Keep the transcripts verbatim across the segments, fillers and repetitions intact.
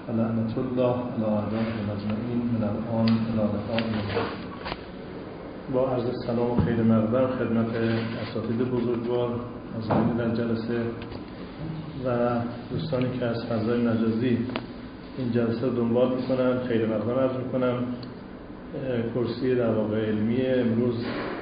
فلعنة الله علی اعدائهم اجمعین من الآن الی لقاء یوم. با عرض سلام و خیر مقدم خدمت اساتید بزرگوار حاضرین در جلسه و دوستانی که از فضای مجازی این جلسه رو دنبال میکنن، خیر مقدم عرض میکنم. کرسی در واقع علمی امروز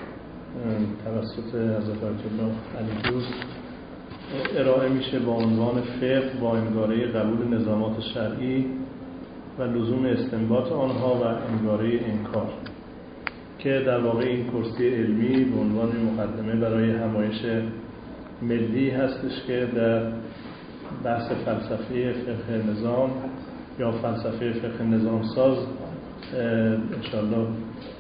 توسط حضرت آیت الله علی دوست ارائه میشه با عنوان فقه با انگاره قبول نظامات شرعی و لزوم استنباط آنها و انگاره انکار، که در واقع این کرسی علمی به عنوان مقدمه برای همایش ملی هستش که در بحث فلسفه فقه نظام یا فلسفه فقه نظام ساز انشاءالله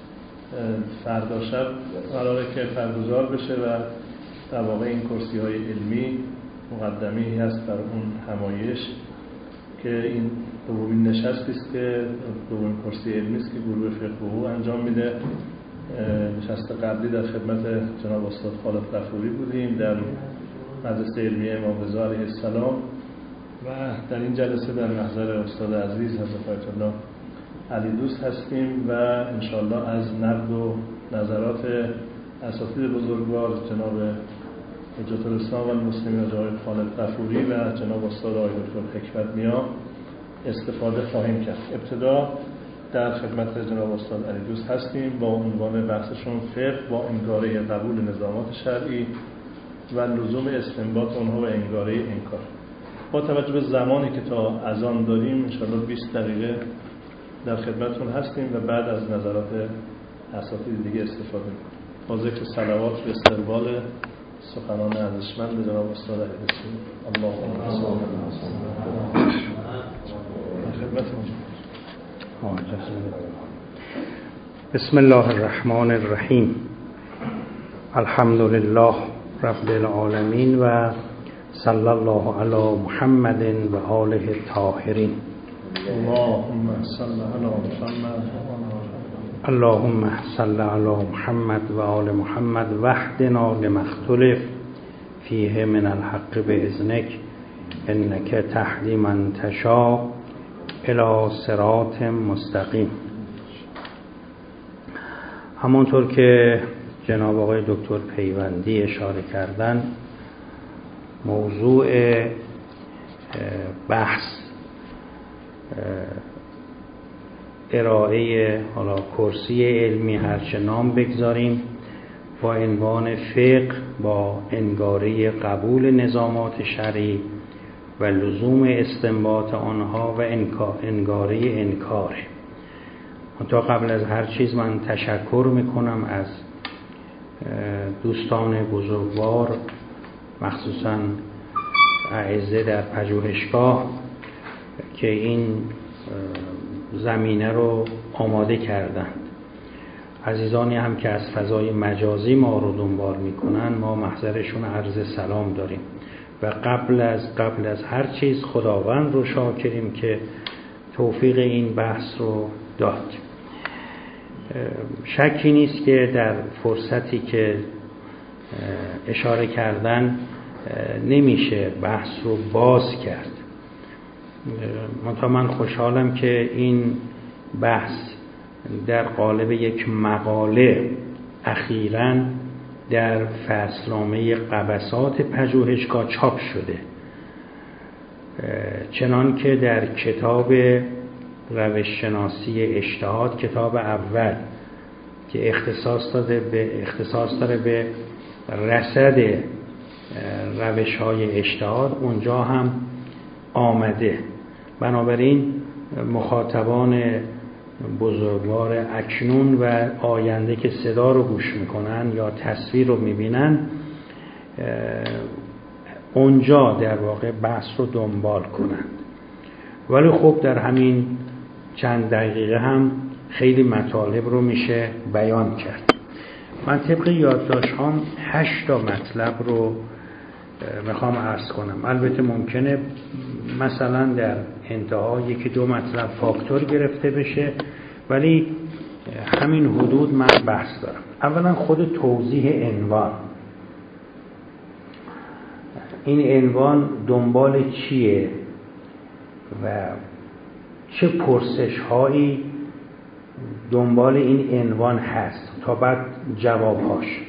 فردا شب قراره که برگزار بشه و در واقع این کرسی های علمی مقدمه‌ای هست بر اون همایش، که این دومین نشستی است که دومین کرسی علمی است که گروه فقه انجام میده. نشست قبلی در خدمت جناب استاد خالد غفوری بودیم در مجلس علمی امام رضا علیه السلام و در این جلسه در محضر استاد عزیز حضرت آیت الله علی دوست هستیم و انشاءالله از نقد و نظرات اساتید بزرگوار جناب حجت الاسلام و المسلمین جناب خالد غفوری و جناب استاد آقای دکتر حکمت میا استفاده خواهیم کرد. ابتدا در خدمت جناب استاد علی دوست هستیم با عنوان بحثشون فقه با انگاره قبول نظامات شرعی و لزوم استنباط آنها و انگاره انکار. با توجه به زمانی که تا اذان داریم انشاءالله بیست دقیقه در خدمتتون هستیم و بعد از نظرات اساتید دیگه استفاده می‌کنیم. با ذکر صلوات به استقبال سخنان ارزشمند جناب استاد علی دوست. اللهم صل علی خدمتتون. بسم الله الرحمن الرحیم. الحمد لله رب العالمین و صلی الله علی محمد و آله الطاهرین. اللهم صل علی محمد اللهم صل علی محمد و آل محمد وحدنا لما اختلف فیه من الحق باذنک انک تهدی من تشاء الی صراط مستقیم. همونطور که جناب آقای دکتر پیوندی اشاره کردن، موضوع بحث ارائه حالا کرسی علمی هرچه نام بگذاریم با عنوان فقه با انگاره قبول نظامات شرعی و لزوم استنباط آنها و انگاره انکار. تا قبل از هر چیز من تشکر میکنم از دوستان بزرگوار، مخصوصا اعزه در پژوهشگاه که این زمینه رو آماده کردند. عزیزانی هم که از فضای مجازی ما رو دنبال میکنن، ما محضرشون عرض سلام داریم و قبل از قبل از هر چیز خداوند رو شاکریم که توفیق این بحث رو داد. شکی نیست که در فرصتی که اشاره کردن نمیشه بحث رو باز کرد. منتها من خوشحالم که این بحث در قالب یک مقاله اخیراً در فصلنامه قبسات پژوهشگاه چاپ شده، چنان که در کتاب روش شناسی اجتهاد، کتاب اول که اختصاص داده به اختصاص داره به رصد روش‌های اجتهاد، اونجا هم آمده. بنابراین مخاطبان بزرگوار اکنون و آینده که صدا رو گوش میکنن یا تصویر رو میبینن، اونجا در واقع بحث رو دنبال کنند. ولی خب در همین چند دقیقه هم خیلی مطالب رو میشه بیان کرد. من طبق یادداشت هام هشت تا مطلب رو میخوام عرض کنم. البته ممکنه مثلا در انتها یکی دو مطلب فاکتور گرفته بشه، ولی همین حدود من بحث دارم. اولا خود توضیح عنوان. این عنوان دنبال چیه و چه پرسش هایی دنبال این عنوان هست تا بعد جوابهاش.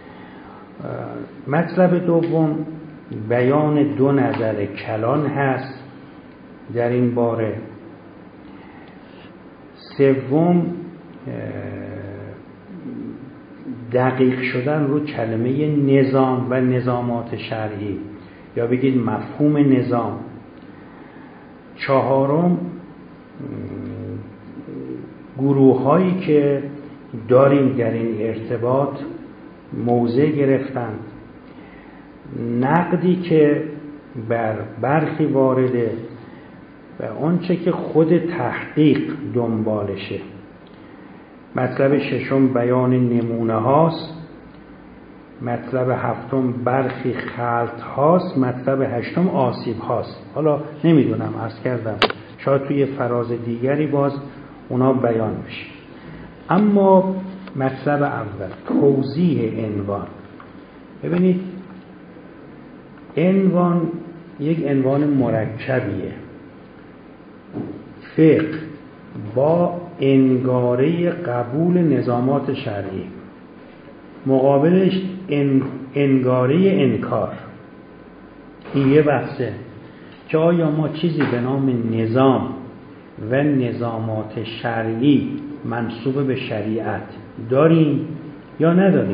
مطلب دوم بیان دو نظر کلان هست در این باره. سوم دقیق شدن رو کلمه نظام و نظامات شرعی یا بگید مفهوم نظام. چهارم گروه هایی که داریم در این ارتباط موضع گرفتن، نقدی که بر برخی وارده و آنچه که خود تحقیق دنبالشه. مطلب ششم بیان نمونه هاست. مطلب هفتم برخی خلط هاست. مطلب هشتم آسیب هاست. حالا نمیدونم، عرض کردم شاید توی فراز دیگری باز اونا بیان بشه. اما مطلب اول توضیح عنوان. ببینید عنوان یک عنوان مرکبیه. فقه با انگاره قبول نظامات شرعی، مقابلش انگاره انکار. این یه بحثه که آیا ما چیزی به نام نظام و نظامات شرعی منسوب به شریعت داریم یا نداریم.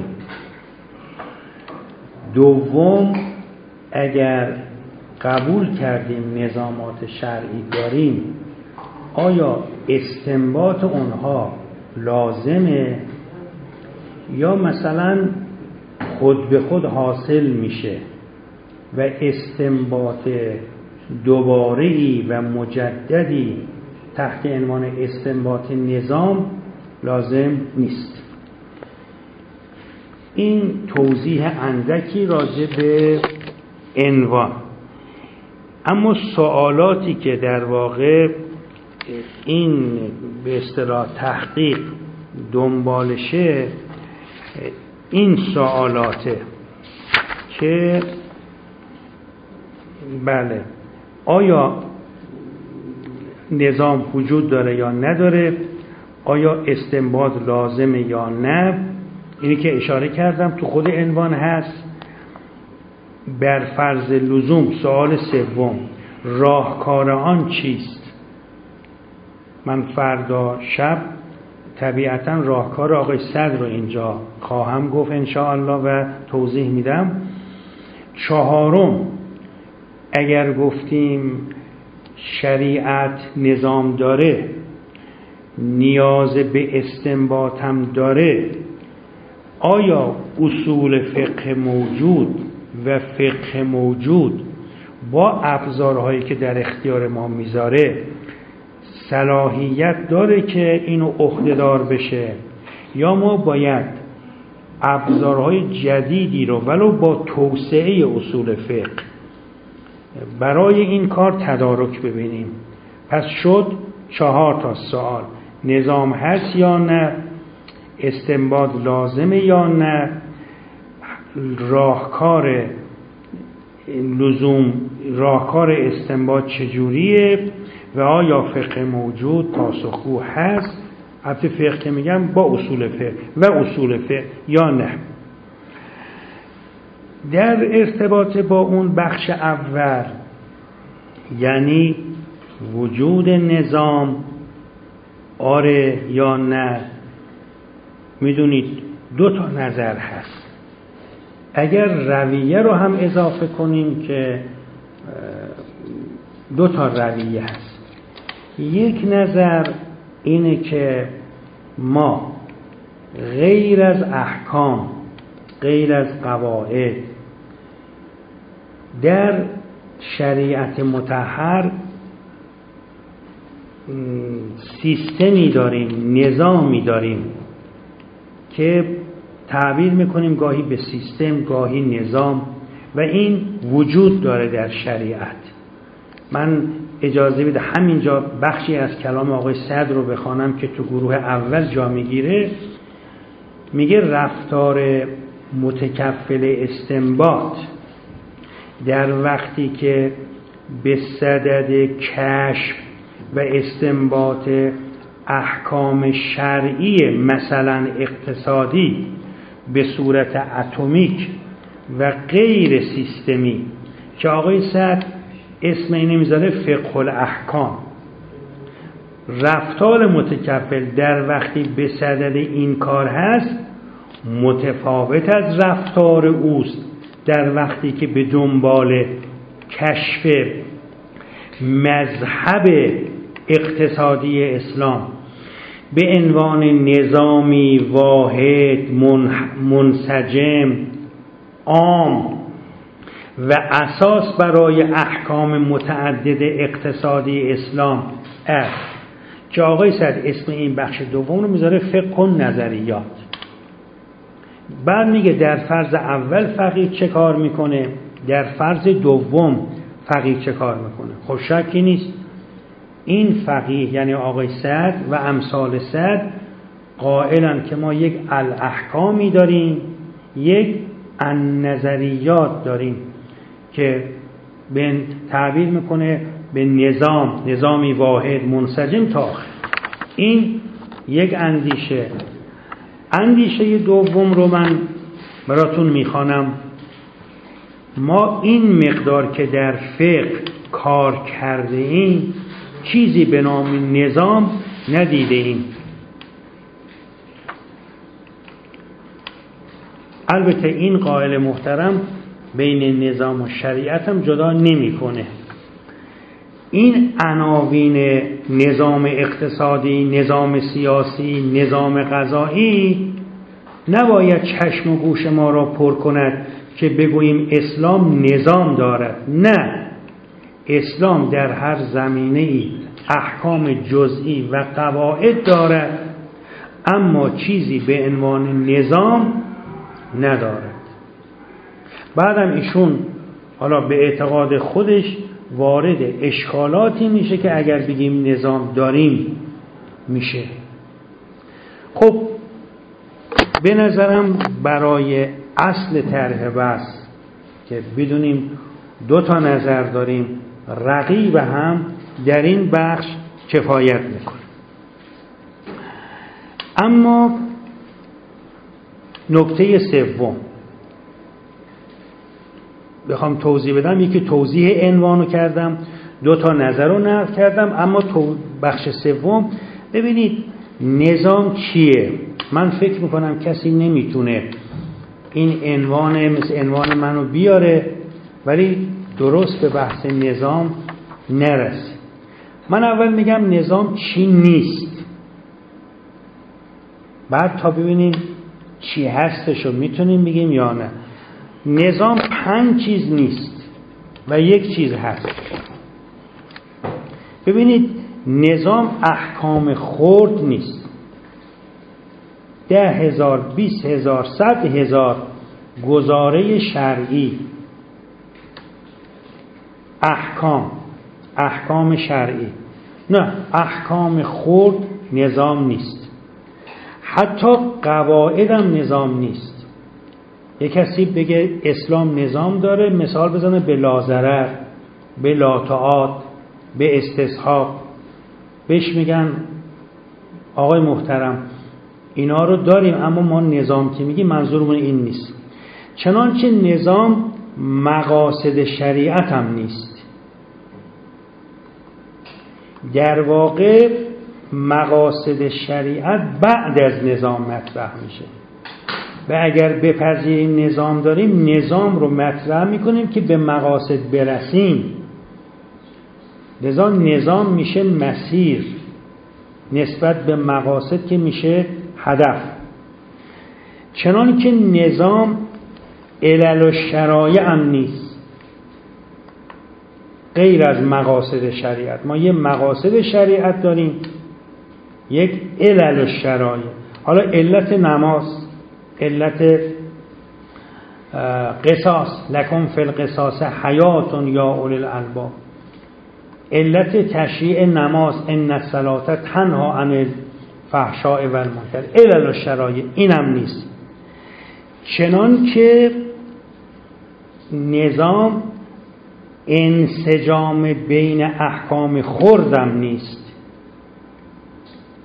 دوم اگر قبول کردیم نظامات شرعی داریم، آیا استنباط اونها لازمه یا مثلا خود به خود حاصل میشه و استنباط دوباره‌ای و مجددی تحت عنوان استنباط نظام لازم نیست. این توضیح اندکی راجع به عنوان. اما سوالاتی که در واقع این به اصطلاح تحقیق دنبالشه این سوالاته که بله آیا نظام وجود داره یا نداره، آیا استنباط لازمه یا نه. اینی که اشاره کردم تو خود عنوان هست. بر فرض لزوم سوال سوم راهکار آن چیست. من فردا شب طبیعتا راهکار آقای صدر رو اینجا خواهم گفت انشاءالله و توضیح میدم. چهارم اگر گفتیم شریعت نظام داره، نیاز به استنباط هم داره، آیا اصول فقه موجود و فقه موجود با ابزارهایی که در اختیار ما میذاره صلاحیت داره که اینو عهده‌دار بشه، یا ما باید ابزارهای جدیدی رو ولو با توسعه اصول فقه برای این کار تدارک ببینیم. پس شد چهار تا سوال: نظام هست یا نه، استنباط لازمه یا نه، راهکار لزوم راهکار استنباط چجوریه و آیا فقه موجود پاسخگو هست. البته فقه که میگم با اصول فقه و اصول فقه یا نه. در ارتباط با اون بخش اول یعنی وجود نظام آره یا نه، میدونید دو تا نظر هست. اگر رویه رو هم اضافه کنیم که دو تا رویه هست. یک نظر اینه که ما غیر از احکام، غیر از قواعد در شریعت مطهر سیستمی داریم، نظامی داریم که تعبیر میکنیم گاهی به سیستم، گاهی نظام، و این وجود داره در شریعت. من اجازه بده همینجا بخشی از کلام آقای صدر رو بخوانم که تو گروه اول جا میگیره. میگه رفتار متکفل استنباط در وقتی که به صدد کشف و استنباط احکام شرعی مثلا اقتصادی به صورت اتمیک و غیر سیستمی که آقای سعد اسم اینو میذاره فقه الاحکام، رفتار متکفل در وقتی به صدد این کار هست متفاوت از رفتار اوست در وقتی که به دنبال کشف مذهب اقتصادی اسلام به عنوان نظامی واحد منسجم عام و اساس برای احکام متعدد اقتصادی اسلام است که آقای سعد اسم این بخش دوم رو میذاره فقه و نظریات. بعد میگه در فرض اول فقیه چه کار میکنه، در فرض دوم فقیه چه کار میکنه. خب شکی نیست این فقیه یعنی آقای سعد و امثال سعد قائلن که ما یک الاحکامی داریم، یک النظریات داریم که به تعبیر میکنه به نظام، نظامی واحد منسجم تا آخر. این یک اندیشه. اندیشه دوم رو من براتون میخوانم. ما این مقدار که در فقه کار کرده ایم چیزی به نام نظام ندیده ایم. البته این قائل محترم بین نظام و شریعت هم جدا نمی کنه. این عناوین نظام اقتصادی، نظام سیاسی، نظام قضایی نباید چشم و گوش ما را پر کند که بگوییم اسلام نظام دارد. نه، اسلام در هر زمینه‌ای احکام جزئی و قواعد دارد اما چیزی به عنوان نظام ندارد. بعدم ایشون حالا به اعتقاد خودش وارد اشکالاتی میشه که اگر بگیم نظام داریم میشه. خب به نظرم برای اصل طرح بحث که بدونیم دو تا نظر داریم رقیب هم در این بخش کفایت میکنه. اما نکته سوم بخوام توضیح بدم، یکی توضیح عنوانو کردم، دو تا نظر رو نقل کردم، اما تو بخش سوم ببینید نظام چیه. من فکر میکنم کسی نمیتونه این عنوان مثل عنوان منو بیاره ولی درست به بحث نظام نرسه. من اول میگم نظام چی نیست، بعد تا ببینیم چی هستشو میتونیم بگیم یا نه. نظام پنج چیز نیست و یک چیز هست. ببینید نظام احکام خرد نیست. ده هزار، بیست هزار، صد هزار گزاره شرعی، احکام احکام شرعی، نه احکام خرد نظام نیست. حتی قواعدم نظام نیست. یک کسی بگه اسلام نظام داره، مثال بزنه به لاضرر، به لاتعاد، به استصحاب، بهش میگن آقای محترم اینا رو داریم اما ما نظام که میگیم منظورمون این نیست. چنانچه نظام مقاصد شریعت هم نیست. در واقع مقاصد شریعت بعد از نظام مطرح میشه و اگر بپذیریم نظام داریم نظام رو مطرح میکنیم که به مقاصد برسیم. لذا نظام میشه مسیر نسبت به مقاصد که میشه هدف. چنان که نظام علل و شرایع هم نیست غیر از مقاصد شریعت. ما یه مقاصد شریعت داریم، یک علل و شرایع. حالا علت نماز، علت قصاص، لکم فی القصاص حیات یا اولی الالباب، علت تشریع نماز ان الصلاة تنها عن الفحشاء و المنکر، علل و شرایع اینم نیست. چنان که نظام انسجام بین احکام خردم نیست.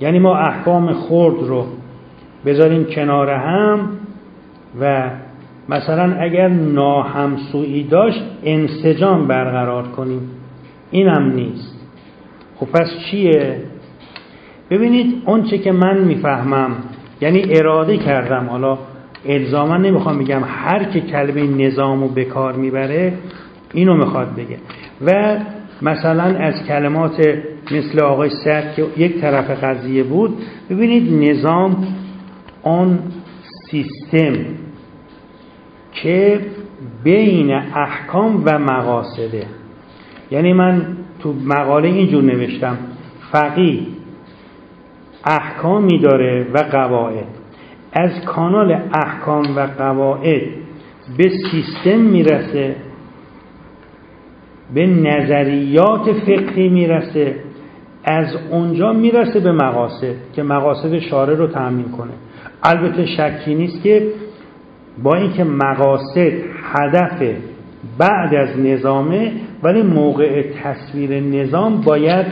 یعنی ما احکام خرد رو بذاریم کنار هم و مثلا اگر ناهمسویی داشت انسجام برقرار کنیم، اینم نیست. خب پس چیه؟ ببینید اون چه که من میفهمم، یعنی اراده کردم، حالا الزاما نمیخوام بگم هر که کلمه نظامو به کار میبره اینو میخواد بگه، و مثلا از کلمات مثل آقای سعد که یک طرف قضیه بود، ببینید نظام آن سیستم که بین احکام و مقاصده. یعنی من تو مقاله اینجور نوشتم فقیه احکامی داره و قواعد، از کانال احکام و قواعد به سیستم میرسه، به نظریات فقهی میرسه، از اونجا میرسه به مقاصد که مقاصد شارع رو تأمین کنه. البته شکی نیست که با اینکه مقاصد هدف بعد از نظامه، ولی موقع تصویر نظام باید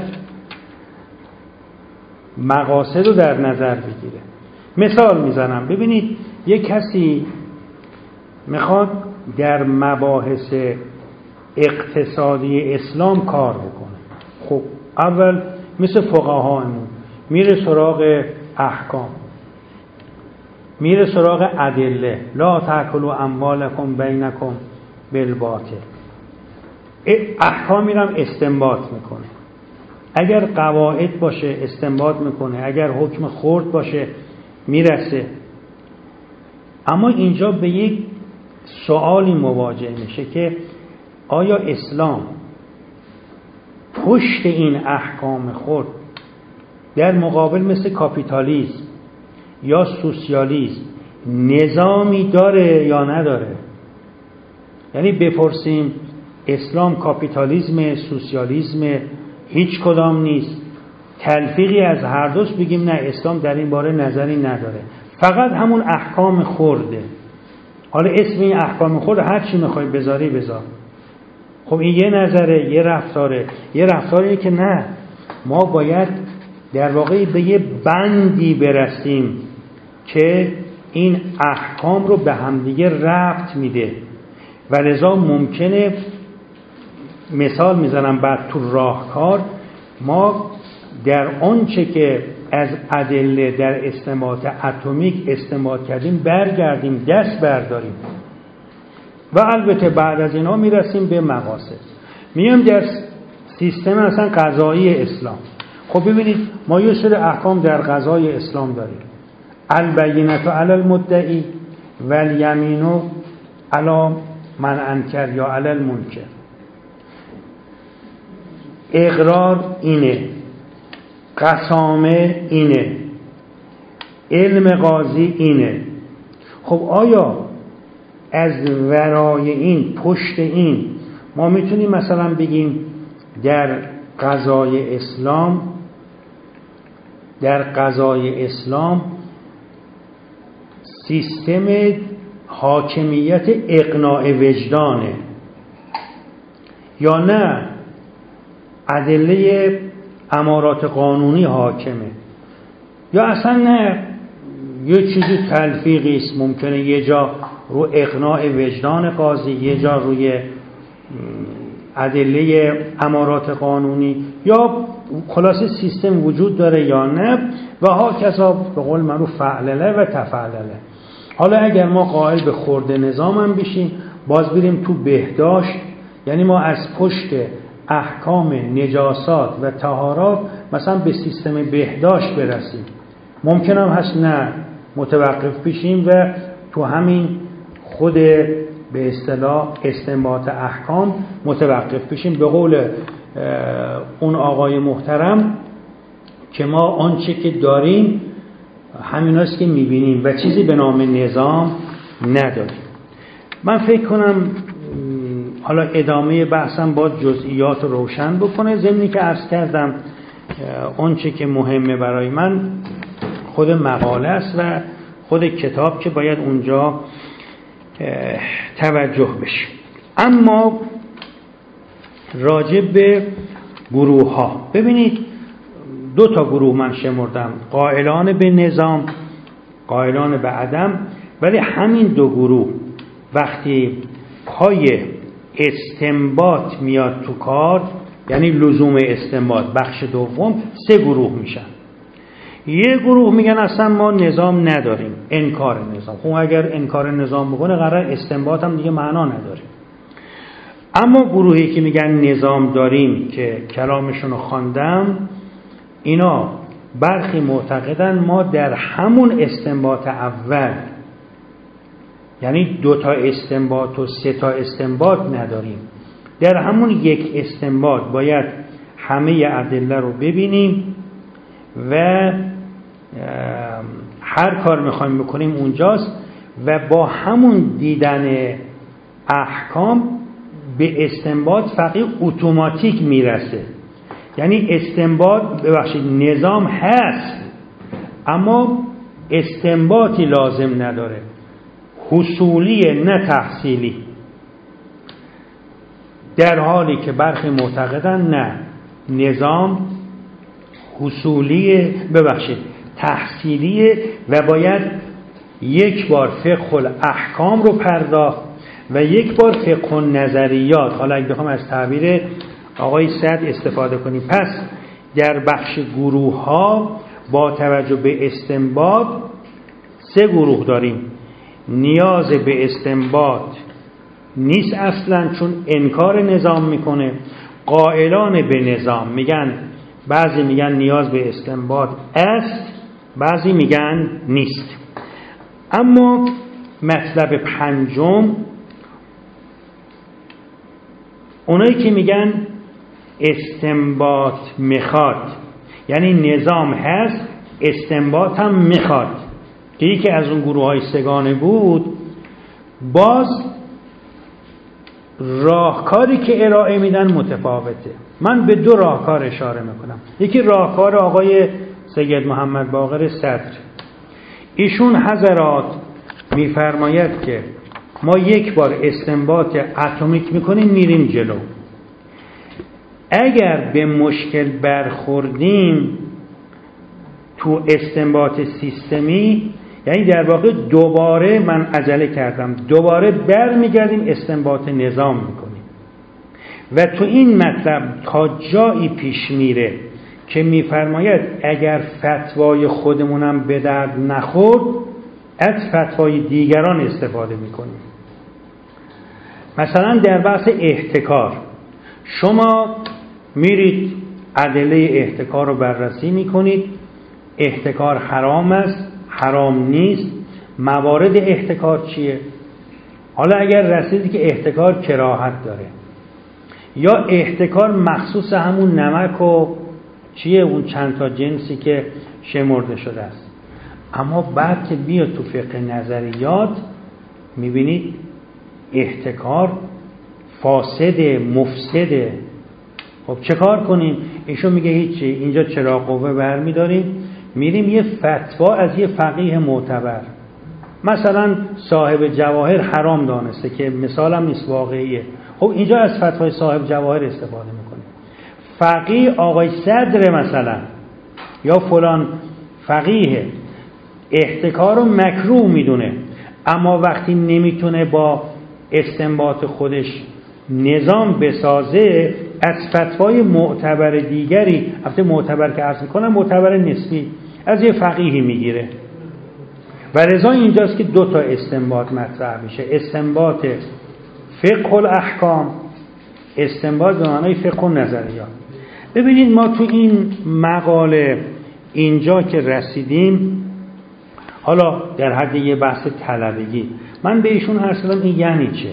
مقاصد رو در نظر بگیره. مثال میزنم، ببینید یک کسی میخواد در مباحث اقتصادی اسلام کار بکنه، خب اول مثل فقهاءمون میره سراغ احکام، میره سراغ ادله، لا تاکلوا اموالکم بینکم بالباطل، احکام میرم استنباط میکنه، اگر قواعد باشه استنباط میکنه، اگر حکم خرد باشه میرسه. اما اینجا به یک سوالی مواجه میشه که آیا اسلام پشت این احکام خرد در مقابل مثل کاپیتالیسم یا سوسیالیسم نظامی داره یا نداره؟ یعنی بپرسیم اسلام کاپیتالیسم، سوسیالیسم، هیچ کدام نیست، تلفیقی از هر دوست بگیم نه اسلام در این باره نظری نداره، فقط همون احکام خرده. حالا اسم این احکام خرد هر چی میخوای بذاری بذار. خب این یه نظره، یه رفتاره، یه رفتاریه که نه، ما باید در واقع به یه بندی برسیم که این احکام رو به همدیگه ربط میده و لذا ممکنه، مثال میزنم بعد تو راهکار، ما در آنچه که از ادله در استنباط اتمیک استنباط کردیم برگردیم، دست برداریم و البته بعد از اینا میرسیم به مقاصد. میام در سیستم اصلا قضایی اسلام. خب ببینید ما یه سری احکام در قضای اسلام داریم، البینة علی المدعی و الیمین علی من انکر یا علی المنکر. اقرار اینه، قسامه اینه، علم قاضی اینه. خب آیا از ورای این، پشت این، ما میتونیم مثلا بگیم در قضای اسلام در قضای اسلام سیستم حاکمیت اقناع وجدانه یا نه ادله امارات قانونی حاکمه، یا اصلا نه یه چیزی تلفیقی است، ممکنه یه جا رو اقناع وجدان قاضی، یه جا روی ادله امارات قانونی، یا خلاصه سیستم وجود داره یا نه، و ها کذا به قول معروف فعلله و تفعلله. حالا اگر ما قائل به خرد نظام هم بشیم، باز بریم تو بهداشت، یعنی ما از پشت احکام نجاسات و طهارات مثلا به سیستم بهداشت برسیم. ممکن هم هست نه متوقف بشیم و تو همین خود به اصطلاح استنباط احکام متوقف بشیم. به قول اون آقای محترم که ما آنچه که داریم همیناست که میبینیم و چیزی به نام نظام نداریم. من فکر کنم حالا ادامه بحثم با جزئیات روشن بکنه، ضمنی که عرض کردم آنچه که مهمه برای من خود مقاله است و خود کتاب که باید اونجا توجه بشه. اما راجع به گروه ها، ببینید دو تا گروه من شمردم، قائلان به نظام، قائلان به عدم. ولی همین دو گروه وقتی پای استنباط میاد تو کار، یعنی لزوم استنباط، بخش دوم، سه گروه میشن. یه گروه میگن اصلا ما نظام نداریم، انکار نظام. خب اگر انکار نظام بکنه قرار استنباط هم دیگه معنا نداره. اما گروهی که میگن نظام داریم که کلامشون رو خواندم، اینا برخی معتقدن ما در همون استنباط اول، یعنی دو تا استنباط و سه تا استنباط نداریم، در همون یک استنباط باید همه ادله رو ببینیم و هر کار میخوایم بکنیم اونجاست و با همون دیدن احکام به استنباط فقیه اتوماتیک میرسه. یعنی استنباط ببخشید نظام هست اما استنباطی لازم نداره، حصولی نه تحصیلی. در حالی که برخی معتقدن نه، نظام حصولی ببخشید تحصیلیه و باید یک بار فقه الاحکام رو پرداخت و یک بار فقه النظریات. حالا اگه بخوام از تعبیر آقای سعد استفاده کنیم، پس در بخش گروه ها با توجه به استنباط سه گروه داریم. نیاز به استنباط نیست اصلا، چون انکار نظام میکنه. قائلان به نظام میگن، بعضی میگن نیاز به استنباط است، بعضی میگن نیست. اما مطلب پنجم، اونایی که میگن استنباط میخواد، یعنی نظام هست استنباط هم میخواد، که یکی از اون گروه های سگانه بود، باز راهکاری که ارائه میدن متفاوته. من به دو راهکار اشاره میکنم. یکی راهکار آقای سید محمد باقر صدر. ایشون حضرات میفرماید که ما یک بار استنباط اتمیک میکنیم میریم جلو. اگر به مشکل برخوردیم تو استنباط سیستمی، یعنی در واقع دوباره من عجله کردم، دوباره برمیگردیم استنباط نظام میکنیم و تو این مطلب تا جایی پیش میره که میفرماید اگر فتوای خودمونم به درد نخورد از فتوای دیگران استفاده میکنیم. مثلا در بحث احتکار شما میرید ادله احتکار رو بررسی میکنید، احتکار حرام است، حرام نیست، موارد احتکار چیه. حالا اگر رسیدی که احتکار کراهت داره یا احتکار مخصوص همون نمک و چیه اون چند تا جنسی که شمرده شده است، اما بعد که بیاد تو فقه نظریات میبینید احتکار فاسده، مفسده. خب چه کار کنیم؟ ایشون میگه هیچی، اینجا چراغ قوه برمیداریم میریم یه فتوا از یه فقیه معتبر، مثلا صاحب جواهر حرام دانسته که مثالم نیست واقعیه، خب اینجا از فتوای صاحب جواهر استفاده میکنه. فقیه آقای صدر مثلا یا فلان فقیه احتکار رو مکروه میدونه، اما وقتی نمیتونه با استنباط خودش نظام بسازه از فتوای معتبر دیگری، البته معتبر که عرض میکنم معتبر نسبی، از یه فقیهی میگیره و لذا اینجاست که دو تا استنباط مطرح میشه، استنباط فقه الاحکام، استنباط به معنای فقه النظریات. ببینید ما تو این مقاله اینجا که رسیدیم، حالا در حد یه بحث طلبگی من به ایشون عرض کردم این یعنی چه؟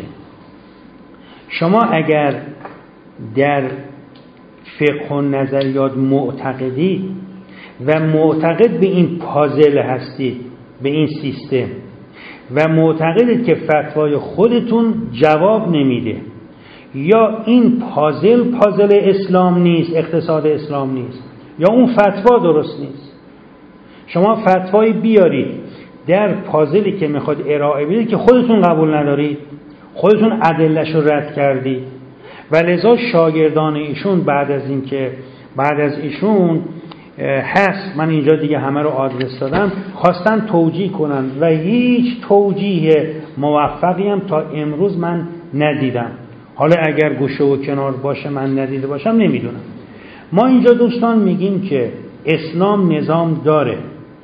شما اگر در فقه و نظریات معتقدی و معتقد به این پازل هستید، به این سیستم، و معتقدید که فتوای خودتون جواب نمیده یا این پازل پازل اسلام نیست، اقتصاد اسلام نیست، یا اون فتوا درست نیست، شما فتوایی بیارید در پازلی که میخواد ارائه بدید که خودتون قبول ندارید، خودتون ادله‌اش رو رد کردید و لذا شاگردان ایشون بعد از این که بعد از ایشون هست، من اینجا دیگه همه رو آدرس دادم، خواستن توجیه کنن و هیچ توجیه موفقی هم تا امروز من ندیدم. حالا اگر گوشه و کنار باشه من ندیده باشم نمیدونم. ما اینجا دوستان میگیم که اسلام نظام داره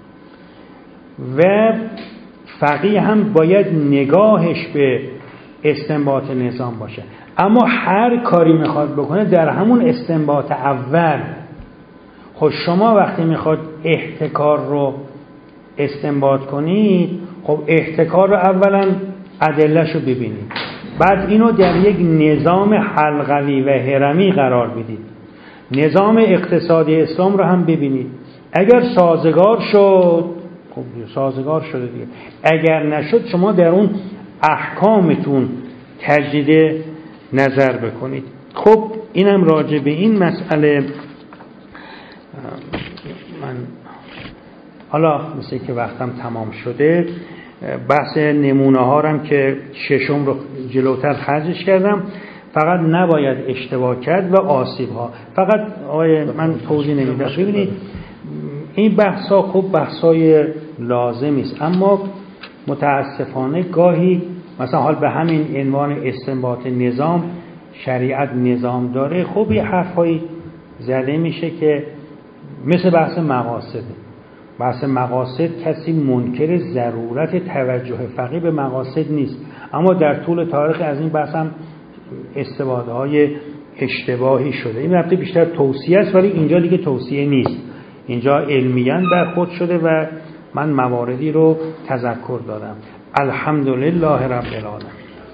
و فقیه هم باید نگاهش به استنباط نظام باشه، اما هر کاری میخواد بکنه در همون استنباط اول. خب شما وقتی میخواد احتکار رو استنباط کنید، خب احتکار رو اولا ادله‌ش رو ببینید، بعد اینو در یک نظام حلقوی و هرمی قرار بدید. نظام اقتصادی اسلام رو هم ببینید، اگر سازگار شد خب سازگار شده دیگه، اگر نشد شما در اون احکامتون تجدید نظر بکنید. خب اینم راجع به این مسئله. من حالا مثل که وقتم تمام شده، بحث نمونه ها هم که ششم رو جلوتر خرجش کردم. فقط نباید اشتباه کرد و آسیب ها. فقط آقای من توضیح نمیدم. ببینید این بحث ها خب بحث های لازمی است، اما متاسفانه گاهی مثلا حال به همین عنوان استنباط نظام، شریعت نظام داره، خب یه حرفایی زده میشه که مثل بحث مقاصد. بحث مقاصد کسی منکر ضرورت توجه فقیه به مقاصد نیست، اما در طول تاریخ از این بحث هم استفاده های اشتباهی شده. این رابطه بیشتر توصیه است، ولی اینجا دیگه توصیه نیست، اینجا علمیاً برخورد شده و من مواردی رو تذکر دادم. الحمدلله رب العالمین.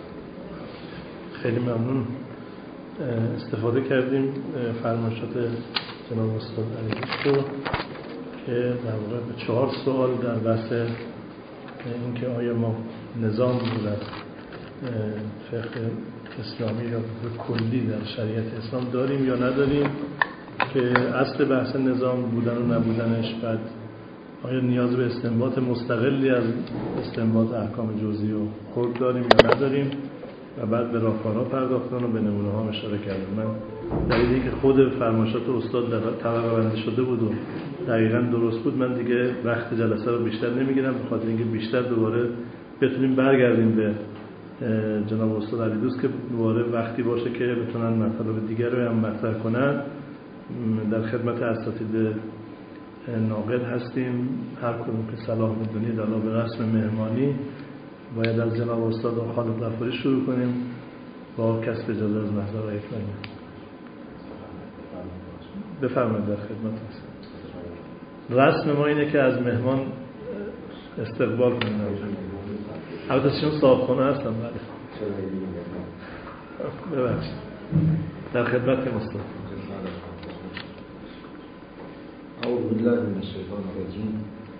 خیلی ممنون. استفاده کردیم فرمایشات جناب استاد علیدوست رو که در واقع به چهار سوال در بحث اینکه آیا ما نظام در فقه اسلامی یا به کلی در شریعت اسلام داریم یا نداریم، که اصل بحث نظام بودن و نبودنش، بعد آیا نیاز به استنباط مستقلی از استنباط احکام جزئی و خود داریم یا نداریم، و بعد به راهکارها پرداختن و به نمونه ها اشاره کردم. من دلیل اینکه خود فرمایشات استاد در طبقه بندی شده بود و دقیقاً درست بود، من دیگه وقت جلسه رو بیشتر نمیگیرم، به خاطر اینکه بیشتر دوباره بتونیم برگردیم به جناب استاد علیدوست که دوباره وقتی باشه که بتونن مطالب دیگر رو هم مطرح کنن. در خدمت اساتید ناقد هستیم، هر کدوم که صلاح می‌دونید. علاوه به رسم مهمانی باید از جناب استاد خالد غفاری شروع کنیم با کسب اجازه از محضر آقای اکمالی. بفرمایید، در خدمت هستم. رسم ما اینه که از مهمان استقبال کنیم. البته چون صاحبخانه هستم، بله. ببخشید. در خدمت استاد. اعوذ بالله من الشیطان الرجیم.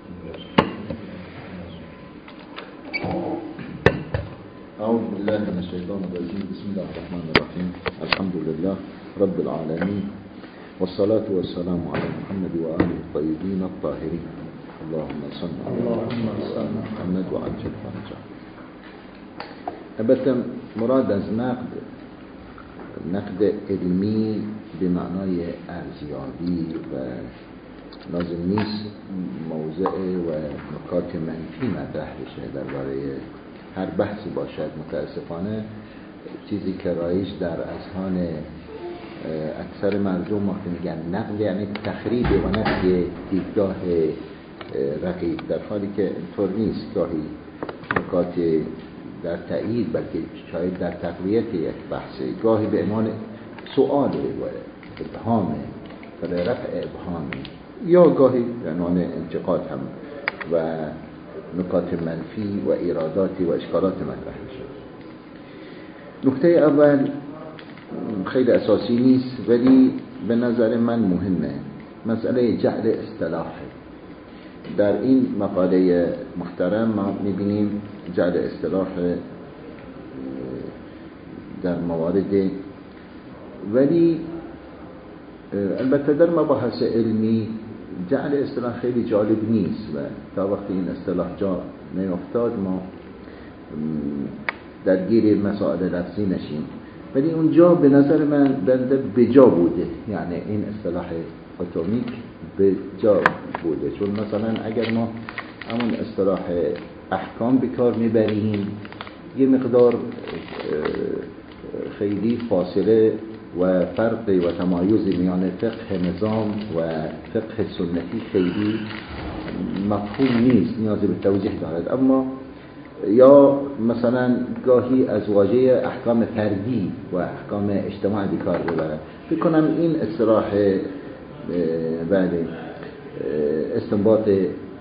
اعوذ بالله من الشیطان الرجیم. بسم الله الرحمن الرحیم. الحمد لله رب العالمین والصلاة والسلام على محمد و آله الطیبین الطاهرین. اللهم صل على محمد و عجل فرجه. البته مراد از نقد نقد علمی به معنای ارزیابی و لازم نیست موضع و نکات منفی مطرح بشه درباره هر بحثی باشد. متاسفانه چیزی که رایج در اذهان اکثر مردم وقتی میگن نقد یعنی تخریب و نفی دیدگاه رقیب، در حالی که اینطور نیست. گاهی نکات در تأیید بلکه شاید در تقویت یک بحثی، گاهی به عنوان سؤال و ابهام و رفع ابهام، یا گاهی به عنوان انتقاد هم و نکات منفی و ایرادات و اشکالات مطرح میشه. نکته اول خیلی اساسی نیست ولی به نظر من مهمه، مسئله جعل اصطلاحه. در این مقاله محترم ما میبینیم جعل اصطلاح در موارد، ولی البته در مباحث علمی جعل اصطلاح خیلی جالب نیست و تا وقتی این اصطلاح جا نیفتاد ما درگیر مسائل لفظی نشیم. ولی اونجا به نظر من بنده بجا بوده، یعنی این اصطلاح اتمیک به جا بوده. چون مثلا اگر ما همون اصطلاح احکام به کار میبریم یه مقدار خیلی فاصله و فرق و تمایز میان فقه نظام و فقه سنتی خیلی مفهوم نیست، نیاز به توضیح دارد. اما یا مثلا گاهی از واژه احکام فردی و احکام اجتماعی به کار ببرد. فکر کنم این اصطلاح بله استنباط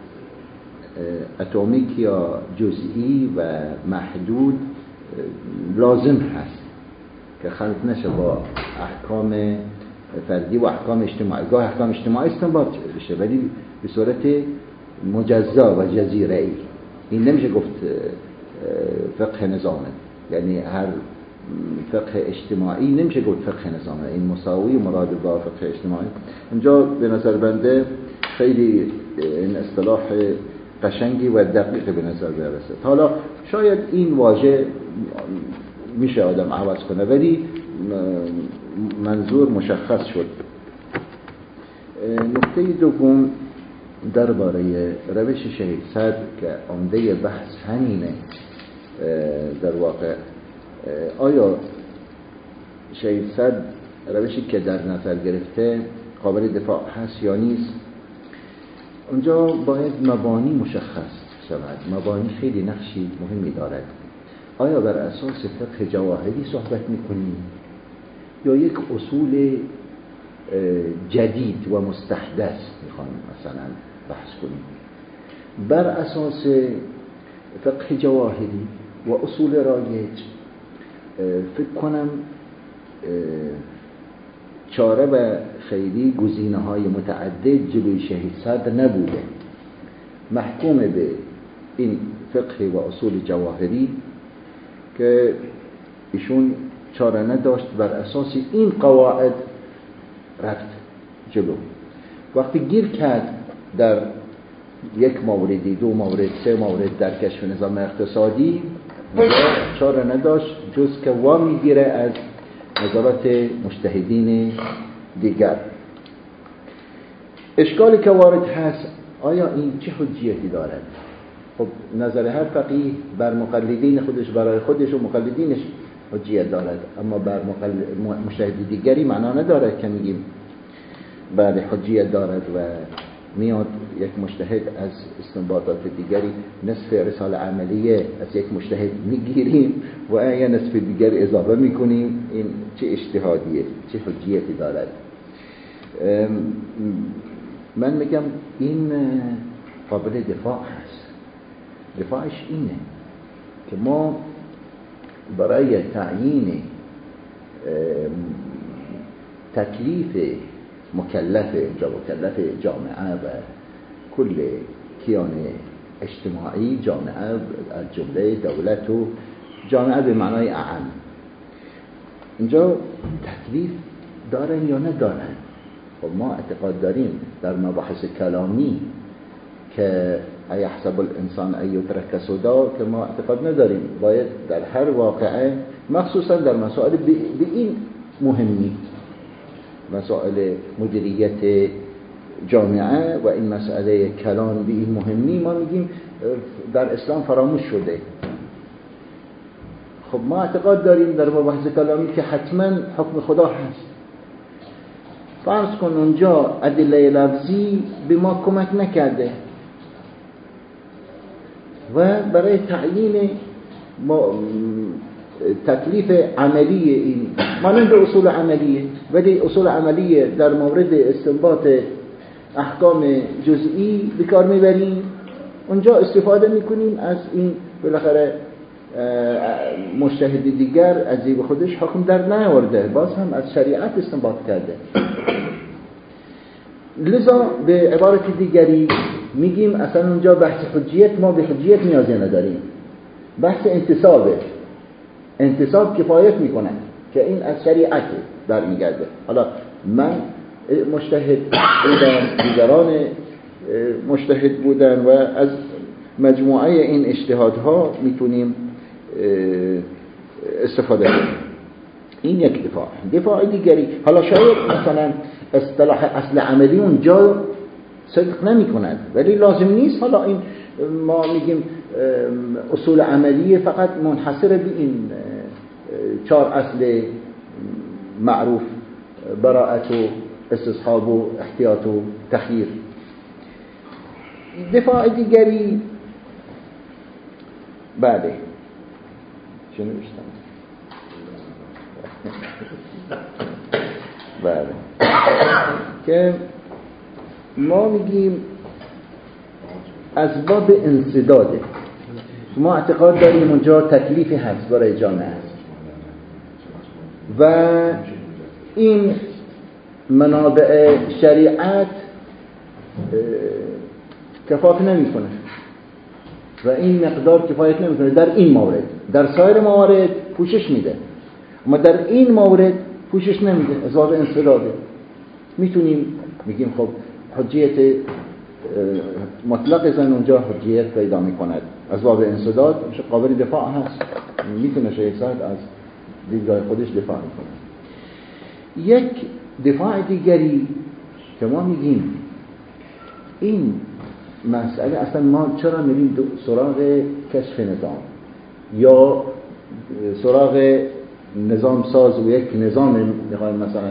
اتمیک یا جزئی و محدود لازم هست که خلط نشه با احکام فردی و احکام اجتماعی. گاه احکام اجتماعی استنباط بشه ولی به صورت مجزا و جزیره‌ای. این نمیشه گفت فقه نظامه، یعنی هر فقه اجتماعی نمیشه گفت فقه نظامه. این مساوی مراد با فقه اجتماعی. اینجا به نظر بنده خیلی این اصطلاح قشنگی و دقیقی به نظر برسه. حالا شاید این واژه میشه آدم عوض کنه ولی منظور مشخص شد. نکته دوم درباره روش شهید صدر که عمده بحث همینه. در واقع آیا شهید صدر روشی که در نظر گرفته قابل دفاع هست یا نیست؟ اونجا باید مبانی مشخص شود. مبانی خیلی نقشی مهمی دارد. آیا بر اساس فقه جواهری صحبت میکنیم یا یک اصول جدید و مستحدث میخوایم مثلا بحث کنیم؟ بر اساس فقه جواهری و اصول رایج فکر کنم چاره و خیلی گزینه های متعدد جلوی شهید صدر نبوده. محکوم به این فقه و اصول جواهری که ایشون چاره نداشت بر اساس این قواعد رفت جلو. وقتی گیر کرد در یک موردی، دو مورد، سه مورد در کشف نظام اقتصادی، چاره نداشت جز که وامی گیره از نظرات مجتهدین دیگر. اشکالی که وارد هست آیا این چه حجیتی دارد؟ خب نظر هر فقیه بر مقلدین خودش برای خودش و مقلدینش حجیت دارد، اما بر مجتهد دیگری معنا ندارد که میگیم بله حجیت دارد و میاد یک مجتهد از استنباطات دیگری نصف رساله عملیه از یک مجتهد میگیریم و یا نصف دیگر اضافه میکنیم. این چه اجتهادیه، چه حجیتی دارد؟ من میگم این قابل دفاع هست. دفاعش اینه که ما برای تعیین تکلیف مکلف جا مکلف جامعه و کل کیان اجتماعی، جامعه از جمله دولت و جامعه به معنای اعم، اینجا تکلیف دارن یا ندارن؟ خب ما اعتقاد داریم در مباحث کلامی که ایحسب الانسان ان یترک سدی که ما اعتقاد نداریم. باید در هر واقعه مخصوصا در مسائل به این مهمی، مسائل مدیریت جامعه و این مسئله کلام به این مهمی، ما میگیم در اسلام فراموش شده. خب ما اعتقاد داریم در مباحث کلامی که حتما حکم خدا هست. فرض کن اونجا ادله لفظی به ما کمک نکرده و برای تعیین تکلیف عملی این مانند اصول عملیه، ولی اصول عملیه در مورد استنباط احکام جزئی به کار میبریم. اونجا استفاده میکنیم از این، بالاخره مجتهد دیگر از جیب خودش حکم در نیاورده، باز هم از شریعت استنباط کرده. لذا به عبارت دیگری میگیم اصلا اونجا بحث حجیت، ما به حجیت نیازی نداریم، بحث انتصابه. انتصاب کفایت میکنه که این از شریعت برمیگرده. حالا من مجتهد بودم، دیگران مجتهد بودن و از مجموعه این اجتهادها میتونیم استفاده کنیم. این یک دفاع. دفاع دیگری، حالا شاید مثلا اصطلاح اصل عملی اونجا صدق نمی کند. ولی لازم نیست حالا این ما میگیم اصول عملی فقط منحصر به این چهار اصل معروف، براءت و استصحاب و احتیاط و تخییر. دفاع دیگری بله چه نوشتم؟ بله که ما میگیم اسباب انسداده. ما اعتقاد داریم اونجا تکلیفی هست برای جامعه و این منابع شریعت کفایت نمیکنه و این مقدار کفایت نمیکنه در این مورد. در سایر موارد پوشش میده اما در این مورد پوشش نمیده. اسباب انسداده میتونیم میگیم خب حجیت مطلق زن اونجا حجیت پیدا میکند. اسباب انسداد قابل دفاع هست، میتونه شیخ سعد از دیدگاه خودش دفاع میکنه. یک دفاع دیگری که ما میگیم این مسئله اصلا ما چرا میریم سراغ کشف نظام یا سراغ نظام ساز و یک نظام میخوایم مثلا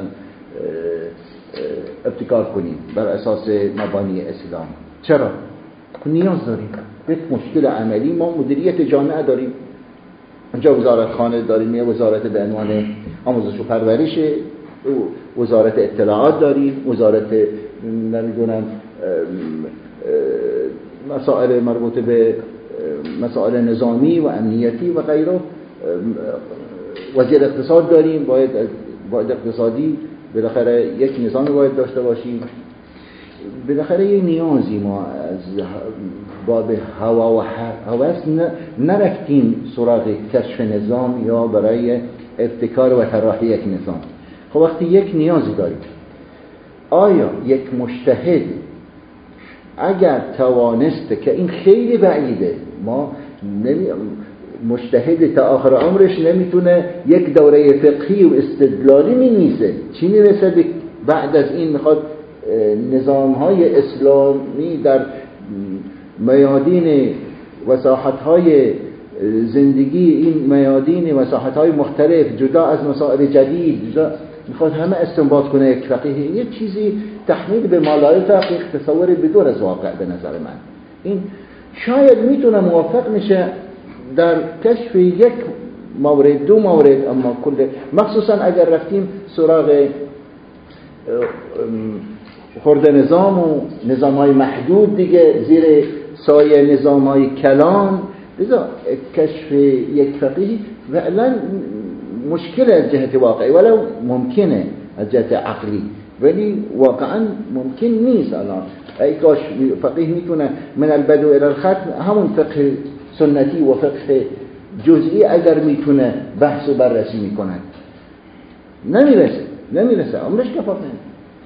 ابتکار کنیم بر اساس مبانی اسلام؟ چرا؟ نیاز داریم یک مشکل عملی. ما مدیریت جامعه داریم، اونجا وزارت خانه داریم، یه وزارت به عنوان آموزش و پرورش، وزارت اطلاعات داریم، وزارت نمیدونم مسائل مربوط به مسائل نظامی و امنیتی و غیره، وزیر اقتصاد داریم، باید باید اقتصادی بالاخره یک نظام باید داشته باشیم. بالاخره یه نیازی ما از باب هوا و هوس نرفتیم سراغ کشف نظام یا برای ابتکار و طراحی یک نظام. خب وقتی یک نیازی داریم، آیا یک مجتهد اگر توانسته، که این خیلی بعیده، ما نمی... مجتهد تا آخر عمرش نمیتونه یک دوره فقهی و استدلالی می‌نویسه، چی میرسه بعد از این میخواد نظام‌های اسلامی در میادین و ساحت‌های زندگی، این میادین و ساحت‌های مختلف جدا از مسائل جدید، جدا میخواد همه استنباط کنه یک فقیه. یه چیزی تحمیل به مالای فقیه تصور بدور از واقع به نظر من. این شاید میتونه موفق میشه در کشف یک مورد دو مورد، اما کل مخصوصا اگر رفتیم سراغ خرد نظام و نظام‌های محدود دیگه زیر سایه نظام‌های کلان، لذا کشف یک فقیه فعلا مشکل از جهت واقعی ولو ممکنه از جهت عقلی، ولی واقعا ممکن نیست. الان ای کاش فقیه میتونه من البدو الى الختم، همون فقه سنتی و فقه جزئی اگر میتونه بحث و بررسی میکنه، نمیرسه نمیرسه عمرش کفاف نمیشه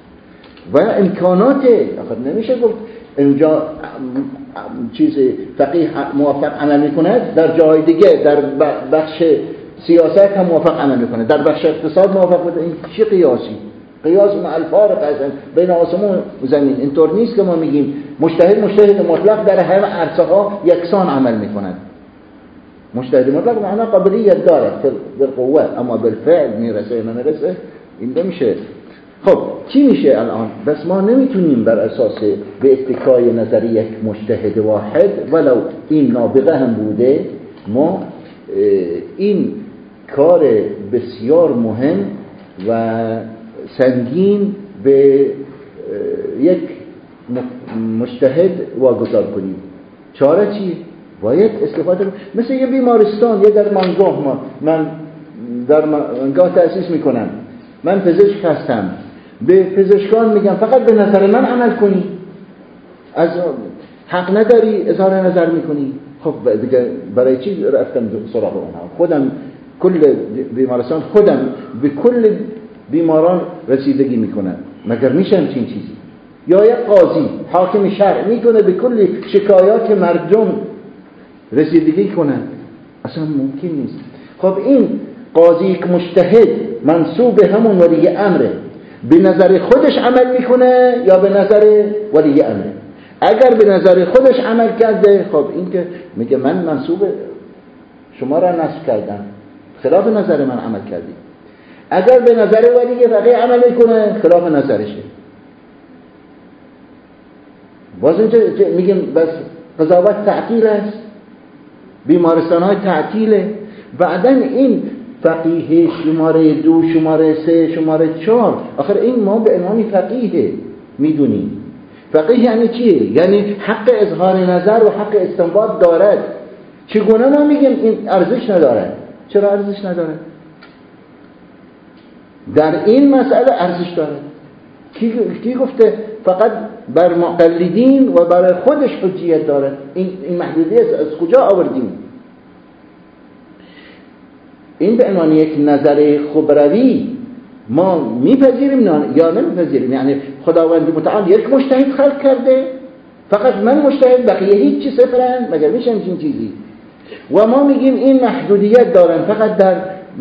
و امکانات آخر نمیشه گفت اینجا چیز فقیه موفق عمل میکنه، در جای دیگه در بخش سیاست هم موفق عمل میکنه، در بخش اقتصاد موفق بوده. این چی قیاسی؟ قیاس مع الفارق هستن بین آسمون و زمین. اینطور نیست که ما میگیم مجتهد مجتهد مطلق در همه عرصه ها یکسان عمل میکنه. مجتهد مطلق معنا قابلیت داره بالقوه، اما بالفعل میرسه یا نمیرسه این نمیشه. خب چی میشه الان؟ بس ما نمیتونیم بر اساس به اتکای نظری یک مجتهد واحد ولو این نابغه هم بوده ما این کار بسیار مهم و سنگین به یک مجتهد واگذار کنیم. چاره چی؟ باید استفاده کنیم. مثل یه بیمارستان، یه درمانگاه، ما من درمانگاه تأسیس میکنم، من پزشک هستم، به پزشکان میگم فقط به نظر من عمل کنی، از حق نداری اظهار نظر میکنی. خب دیگه برای چی رفتم سراغ اونها؟ خودم کل بیمارستان خودم به کل بیماران رسیدگی میکنم، مگر میشه همچین چیزی؟ یا یک قاضی حاکم شرع میتونه به کل شکایات مردم رسیدگی کنه؟ اصلا ممکن نیست. خب این قاضی که مجتهد منصوب همون ولی امره به نظر خودش عمل میکنه یا به نظر ولی امره. اگر به نظر خودش عمل کرده، خب این که میگه من منصوب شما را نصب کردم، خلاف نظر من عمل کردی. اگر به نظر ولی فقیه عمل میکنه، خلاف نظرشه. باز اینجا میگم بس قضاوت تعطیل است، بیمارستان های تعطیله. بعدن این فقیه شماره دو، شماره سه، شماره چهار، آخر این ما به عنوان فقیه میدونیم. فقیه یعنی چیه؟ یعنی حق اظهار نظر و حق استنباط دارد. چگونه ما میگیم این ارزش نداره؟ چرا ارزش نداره؟ در این مسئله ارزش داره. کی, کی گفته فقط بر مقلدین و برای خودش حجیت داره؟ این, این محدودیت از کجا آوردیم؟ این به عنوان یک نظر خبروی ما میپذیریم یا نمیپذیریم؟ یعنی خداوند متعال یک مجتهد خلق کرده، فقط من مجتهد، بقیه هیچ چی صفرن؟ مگر میشه این چیزی؟ و ما میگیم این محدودیت دارن، فقط در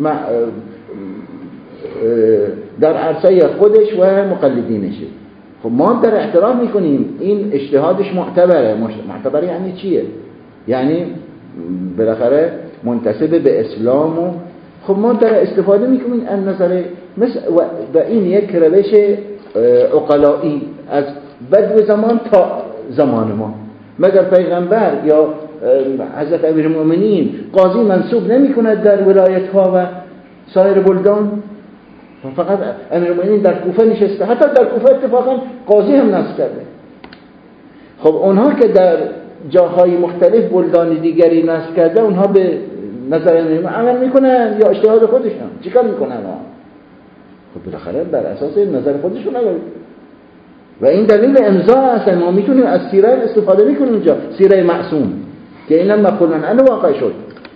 در عرصه خودش و مقلدینشه. خب ما در اعتراف میکنیم این اجتهادش معتبره. معتبره یعنی چیه؟ یعنی بالاخره منتسب به اسلام. و خب ما در استفاده میکنیم از نظر مثل و این یک روش عقلایی از بدو زمان تا زمان ما. مگر پیغمبر یا حضرت امیرالمومنین قاضی منصوب نمیکند در ولایت ها و سایر بلدان؟ فقط امیرالمومنین در کوفه نشسته، حتی در کوفه اتفاقا قاضی هم نصب کرده. خب اونها که در جاهای مختلف بلدان دیگری نصب کرده، اونها به نظر امیرالمومنین عمل میکنن یا اجتهاد خودشون؟ چیکار میکنن ها؟ خب بالاخره بر اساس نظر خودشون عمل. و این دلیل امضا است. ما میتونیم از سیره استفاده میکنیم اینجا، سیره معصوم که اینم مقولن انه واقع شد.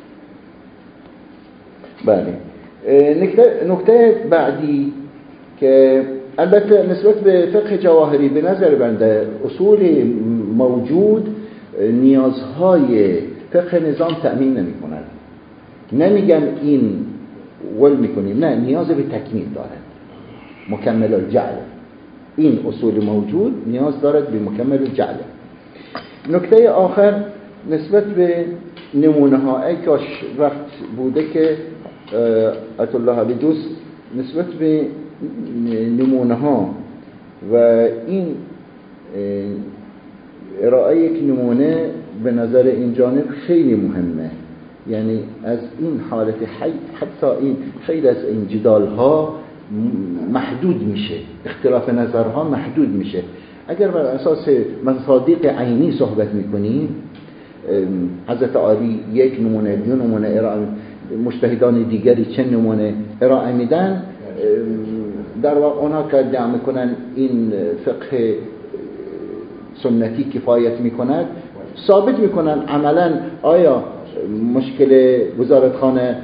بله. نکته نکته بعدی که البته نسبت به فقه جواهری به نظر بنده اصول موجود نیازهای فقه نظام تأمین نمی کند. نمیگم این ول میکنیم، نه، نیاز به تکمیل دارد، مکمل الجعل. این اصول موجود نیاز دارد به مکمل الجعل. نکته آخر نسبت به نمونه ها، ای کاش وقت بوده که آیت الله علی دوست نسبت به نمونه ها و این ارائه یک نمونه به نظر این جانب خیلی مهمه. یعنی از این حالت حتی این خیلی از این جدال ها محدود میشه، اختلاف نظرها محدود میشه. اگر بر اساس مصادیق عینی صحبت میکنیم، حضرت علی یک نمونه، دو نمونه ارائه، مجتهدان دیگری چه نمونه ارائه میدن، در واقع اونا که ادعا میکنن این فقه سنتی کفایت میکند، ثابت میکنن عملا آیا مشکل وزارتخانه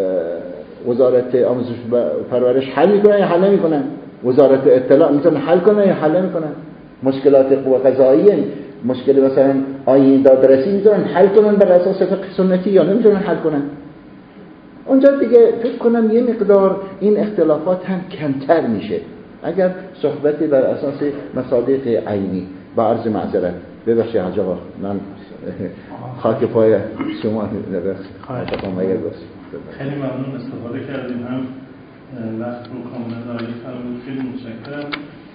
وزارت آموزش و پرورش حل میکنن یا حل نمیکنن؟ وزارت اطلاع میتونن حل کنن یا حل نمیکنن؟ مشکلات قوه قضاییه، مشکل مثلا آیین دادرسی میتونن حل کنن بر اساس فقه سنتی یا نمیتونن حل کنن؟ اونجا دیگه فکر کنم یه مقدار این اختلافات هم کمتر میشه اگر صحبت بر اساس مصادیق عینی. با عرض معذرت، ببخشید حاج آقا، من خاک پای شما نبخشید. خیلی ممنون، استفاده کردیم، هم وقت رو کاملا رعایت فرمودید. خیلی متشکرم.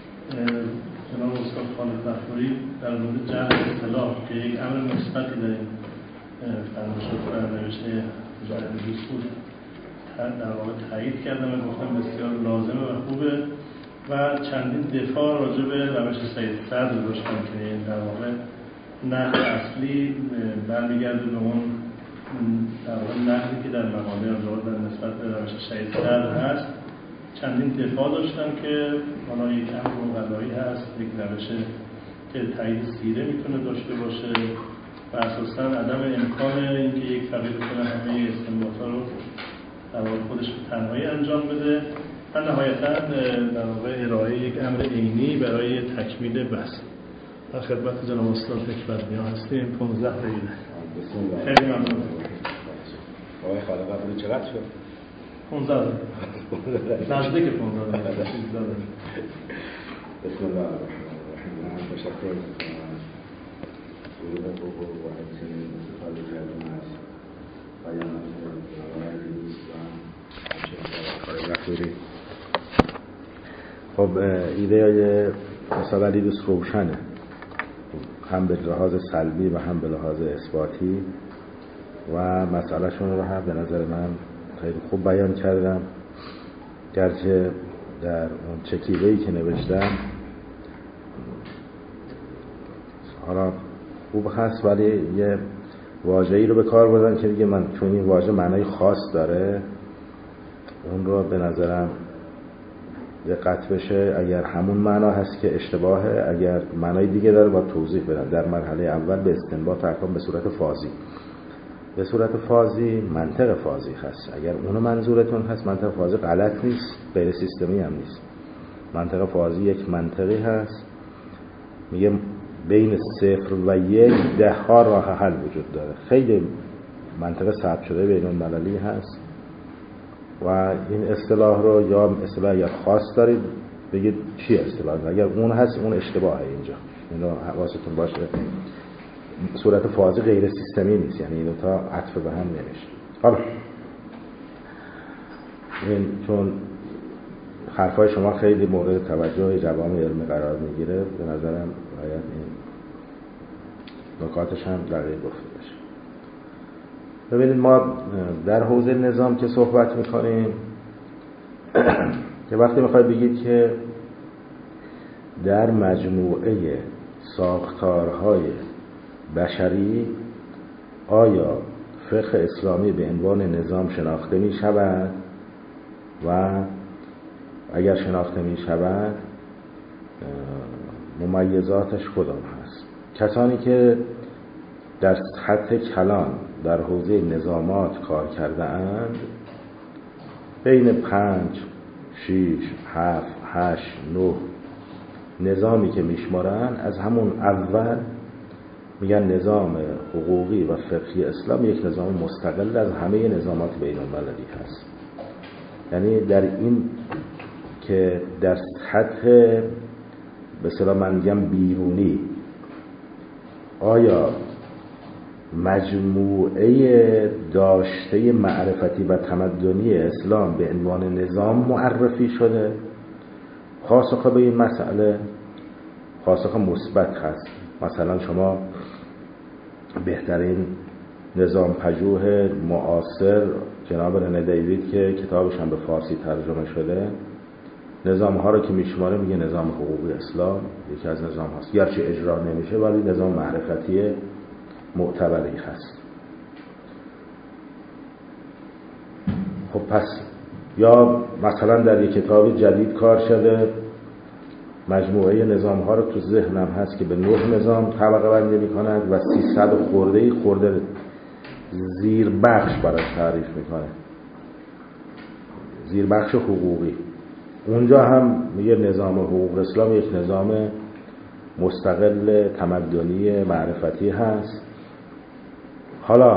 جناب استاد خالد بختیاری در مورد جعل اصطلاح که یک امر مثبتی در این فرمایشات و نوشته جالب دوست بود در واقع تایید کردم و گفتم بسیار لازمه و خوبه و چندین دفاع راجع به روش سید صدر داشتم که در واقع نقد اصلی برمیگرده به اون در واقع نقدی که در مقاله در نسبت به روش سید صدر هست. چندین دفاع داشتم که حالا یک امر مقداری هست، یک روش که تایید سیره میتونه داشته باشه و اساساً عدم امکان اینکه یک فقیه بتونه همه استنباط‌ها رو در واقع خودش تنهایی انجام بده و نهایتاً در واقع ارائه یک امر عینی برای تکمیل بحث. در خدمت جناب استاد حکمت‌نیا هستیم. پانزده دقیقه. خیلی ممنون. آقای خالق چقدر شد؟ پانزده نزدیک پانزده چیز داره. بسم الله الرحمن الرحیم. من تشکر می‌کنم از حقوق و همچنین استفاده کردن از بیانات جناب دوستان همچنین خب ایده مثلا علی دوست روشنه، هم به لحاظ سلبی و هم به لحاظ اثباتی، و مسئله شون رو هم به نظر من خیلی خوب بیان کردم، گرچه در اون چکیده‌ای که نوشتم حالا خوب هست ولی یه واژه‌ای رو به کار بردن که دیگه من چون این واژه معنای خاص داره اون رو به نظرم دقت بشه، اگر همون معنا هست که اشتباهه، اگر معنای دیگه داره با توضیح بدن. در مرحله اول به استنباط احکام به صورت فاضی، به صورت فاضی منطق فاضی هست. اگر اونو منظورتون هست منطق فاضی غلط نیست، غیر سیستمی هم نیست. منطق فاضی یک منطقی هست میگه بین صفر و یک ده ها راه حل وجود داره. خیلی منطق ثبت شده بین المللی هست و این اصطلاح رو یا اصطلاح یا خاص دارید بگید چی اصطلاح، اگر اون هست اون اشتباهه. اینجا اینو حواستون باشه، صورت فاضی غیر سیستمی نیست، یعنی این دو تا عطف به هم نمیشه. حالا این چون حرفای شما خیلی مورد توجه جوامع علمی قرار میگیره، به نظرم باید این نکاتش هم دقیق گفته بشه. ببینید ما در حوزه نظام که صحبت میکنیم که وقتی میخوای بگید که در مجموعه ساختارهای بشری آیا فقه اسلامی به عنوان نظام شناخته می شود و اگر شناخته می شود ممیزاتش کدام هست؟ کسانی که در سطح کلان در حوزه نظامات کار کرده اند بین پنج، شیش، هفت، هشت، نه نظامی که میشمارن از همون اول میگن نظام حقوقی و فقهی اسلام یک نظام مستقل از همه نظامات بین المللی هست. یعنی در این که در سطح به اصطلاح من میگم بیرونی آیا مجموعه داشته معرفتی و تمدنی اسلام به عنوان نظام معرفی شده، پاسخ به این مسئله پاسخ مثبت هست. مثلا شما بهترین نظام پژوه معاصر جناب رنه دیوید که کتابش هم به فارسی ترجمه شده، نظام ها رو که میشماره میگه نظام حقوقی اسلام یکی از نظام هاست، گرچه اجرا نمیشه ولی نظام معرفتی معتبری هست. خب پس یا مثلا در یک کتاب جدید کار شده مجموعه نظام ها رو تو ذهنم هست که به نه نظام طبقه بندی میکنند و سیصد خورده خورده زیر بخش براش تعریف میکنه، زیر بخش حقوقی. اونجا هم میگه نظام حقوق اسلام یک نظام مستقل تمدنی معرفتی هست. حالا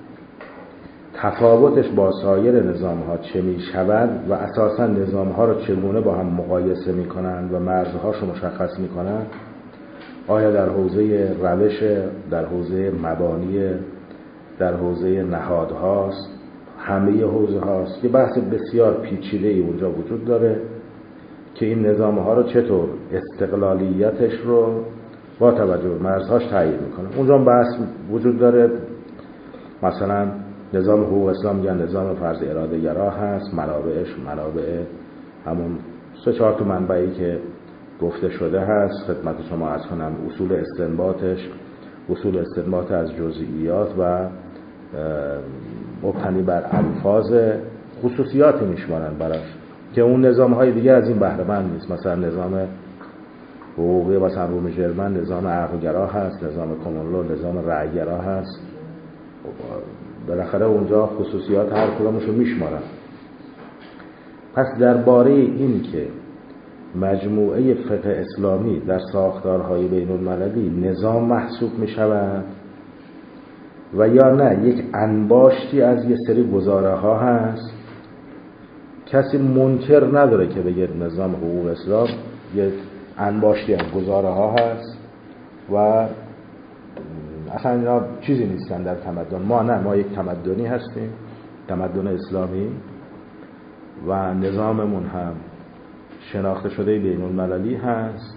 تفاوتش با سایر نظام ها چه می شود و اساسا نظام ها رو چگونه با هم مقایسه می کنند و مرزهاش رو مشخص می کنند، آیا در حوزه روش، در حوزه مبانی، در حوزه نهادهاست، همه حوزه هاست. یه بحث بسیار پیچیده ای اونجا وجود داره که این نظام ها رو چطور استقلالیتش رو با توجه به مرزهاش تعیین میکنه. اونجا بحث وجود داره، مثلا نظام حقوق اسلام میگن نظام فرض اراده گرا هست، منابعش منابع همون سه چهار تا منبعی که گفته شده هست خدمت شما عرض کنم. اصول استنباطش اصول استنباط از جزئیات و مبتنی بر الفاظ خصوصیاتی میشمارن براش که اون نظام های دیگه از این بهره مند نیست. مثلا نظام حقوقی مثلا روم ژرمن نظام عقلگرا هست، نظام کمونلو نظام رأیگرا هست. بالاخره اونجا خصوصیات هر کدومش رو میشمارن. پس درباره این که مجموعه فقه اسلامی در ساختارهای بین المللی نظام محسوب می شود و یا نه یک انباشتی از یه سری گزاره ها هست کسی منکر نداره که بگه نظام حقوق اسلام یه انباشتی از گزاره ها هست و اصلا اینا چیزی نیستن در تمدن ما. نه، ما یک تمدنی هستیم، تمدن اسلامی، و نظاممون هم شناخته شده بین المللی هست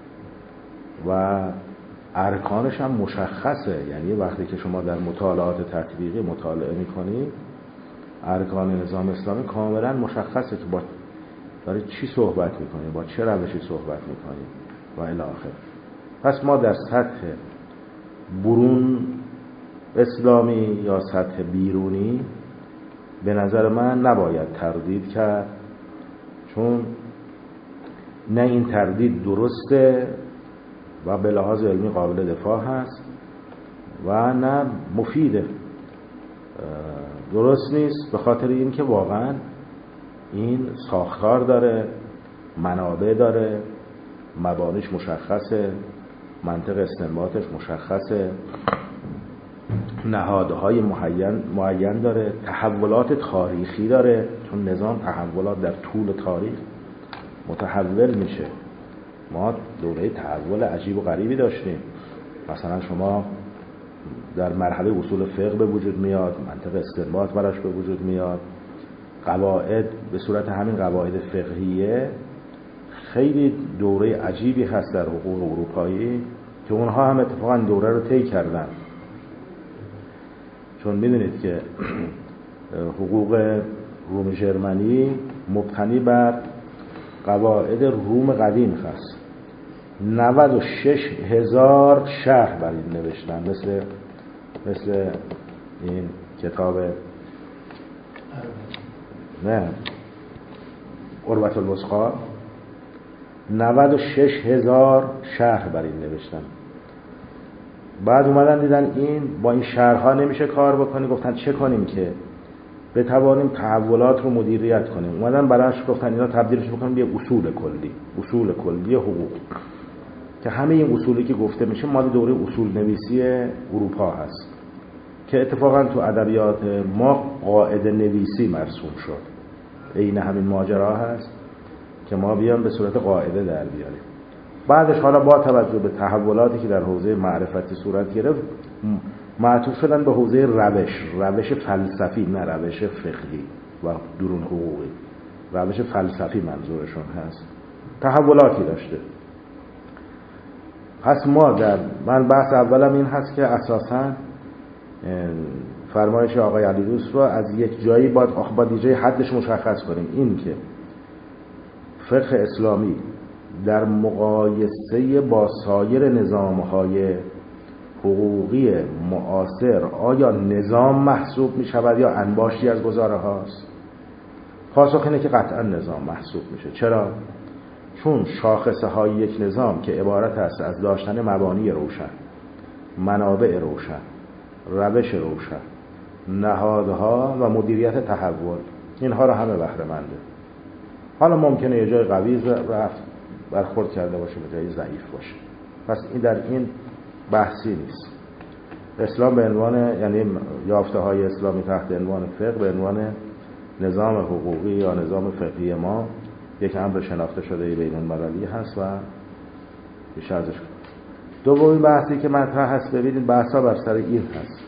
و ارکانش هم مشخصه. یعنی وقتی که شما در مطالعات تطبیقی مطالعه میکنید ارکان نظام اسلامی کاملا مشخصه که با داره چی صحبت میکنید، با چه روشی صحبت میکنید و الی آخر. پس ما در سطح برون اسلامی یا سطح بیرونی به نظر من نباید تردید کرد، چون نه این تردید درسته و به لحاظ علمی قابل دفاع هست و نه مفیده، درست نیست، به خاطر این که واقعا این ساختار داره، منابع داره، مبانیش مشخصه، منطق استنباطش مشخصه، نهادهای معین معین داره، تحولات تاریخی داره، چون نظام تحولات در طول تاریخ متحول میشه. ما دوره تحول عجیب و غریبی داشتیم. مثلا شما در مرحله اصول فقه به وجود میاد، منطق استنباط براش به وجود میاد، قواعد به صورت همین قواعد فقهیه. خیلی دوره عجیبی هست در حقوق اروپایی که اونها هم اتفاقا دوره رو طی کردن، چون میدونید که حقوق روم ژرمنی مبتنی بر قواعد روم قدیم هست. نود و شش هزار شرح بر این نوشتن، مثل مثل این کتاب نه عروة الوثقی، نود و شش هزار شرح بر این نوشتن. بعد اومدن دیدن این با این شرح‌ها نمیشه کار بکنی، گفتن چه کنیم که بتوانیم تحولات رو مدیریت کنیم. اومدن براش گفتن اینا تبدیلش بکنیم به اصول کلی، اصول کلی حقوق، که همه این اصولی که گفته میشه مال دوره اصول نویسی اروپا هست که اتفاقا تو ادبیات ما قاعده نویسی مرسوم شد. این همین ماجرا هست که ما بیام به صورت قاعده در بیاریم. بعدش حالا با توجه به تحولاتی که در حوزه معرفتی صورت گرفت معطوف شدن به حوزه روش، روش فلسفی، نه روش فقهی و درون حقوقی، روش فلسفی منظورشون هست. تحولاتی داشته. پس ما در من بحث اولم این هست که اساساً فرمایش آقای علیدوست رو از یک جایی باید با دیجای حدش مشخص کنیم. این که فقه اسلامی در مقایسه با سایر نظام‌های حقوقی معاصر آیا نظام محسوب می شود یا انباشتی از گزاره هاست؟ پاسخ اینه که قطعا نظام محسوب میشه. چرا؟ چون شاخصه های یک نظام که عبارت است از داشتن مبانی روشن، منابع روشن، روش روشن، نهادها و مدیریت تحول، اینها رو همه بهره منده. حالا ممکنه یه جای قوی رفت برخورد کرده باشه، به جای ضعیف باشه. پس این در این بحثی نیست. اسلام به عنوان، یعنی یافته های اسلامی تحت عنوان فقه به عنوان نظام حقوقی یا نظام فقهی ما یک امر شناخته شده بین المللی هست و بیشتر ازش کنیم. دومین بحثی که مطرح هست، ببینید بحثا بر سر این هست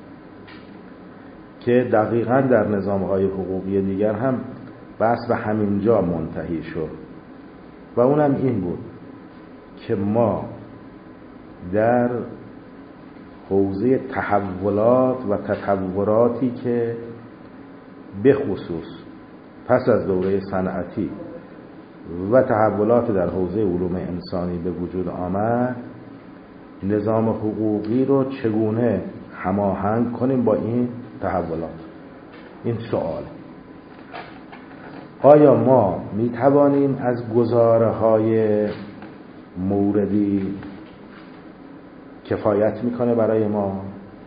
که دقیقاً در نظام‌های حقوقی دیگر هم بحث به همین جا منتهی شد و اونم این بود که ما در حوزه تحولات و تطوراتی که به خصوص پس از دوره صنعتی و تحولات در حوزه علوم انسانی به وجود آمد، نظام حقوقی رو چگونه هماهنگ کنیم با این تحولات. این سوال. آیا ما می توانیم از گزاره های موردی کفایت میکنه برای ما،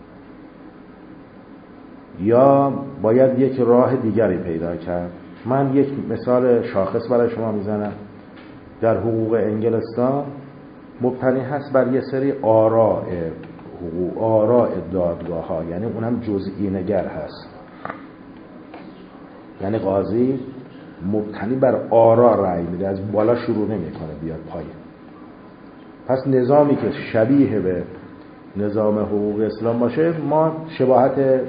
یا باید یک راه دیگری پیدا کرد؟ من یک مثال شاخص برای شما میزنم. در حقوق انگلستان مبتنی هست بر یه سری آراء حقوق، آراء دادگاه ها، یعنی اونم جزئی نگر هست. یعنی قاضی مبتنی بر آرا رأی میده، از بالا شروع نمیکنه بیاد پایین. پس نظامی که شبیه به نظام حقوق اسلام باشه ما شباهت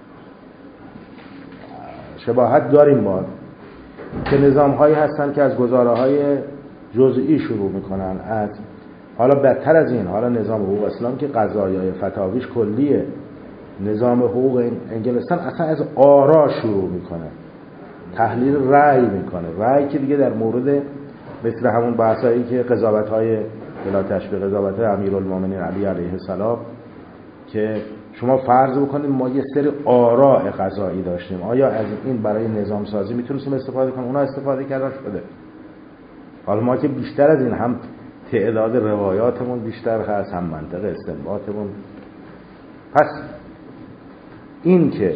شباهت داریم با که نظام هایی هستن که از گزاره های جزئی شروع میکنن، از حالا بدتر از این، حالا نظام حقوق اسلام که قضایای فتاویش کلیه، نظام حقوق انگلستان اصلا از آرا شروع میکنه، تحلیل رأی میکنه. رأی که دیگه در مورد مثل همون بحثایی که قضاوت های بلا تشبیه قضاوت امیرالمومنین علی علیه السلام که شما فرض بکنید ما یه سری آراء قضایی داشتیم، آیا از این برای نظام سازی میتونستیم استفاده کنیم؟ اونا استفاده کردن شده. حالا ما که بیشتر از این هم تعداد روایاتمون بیشتر هست، هم منطق استنباطمون. پس این که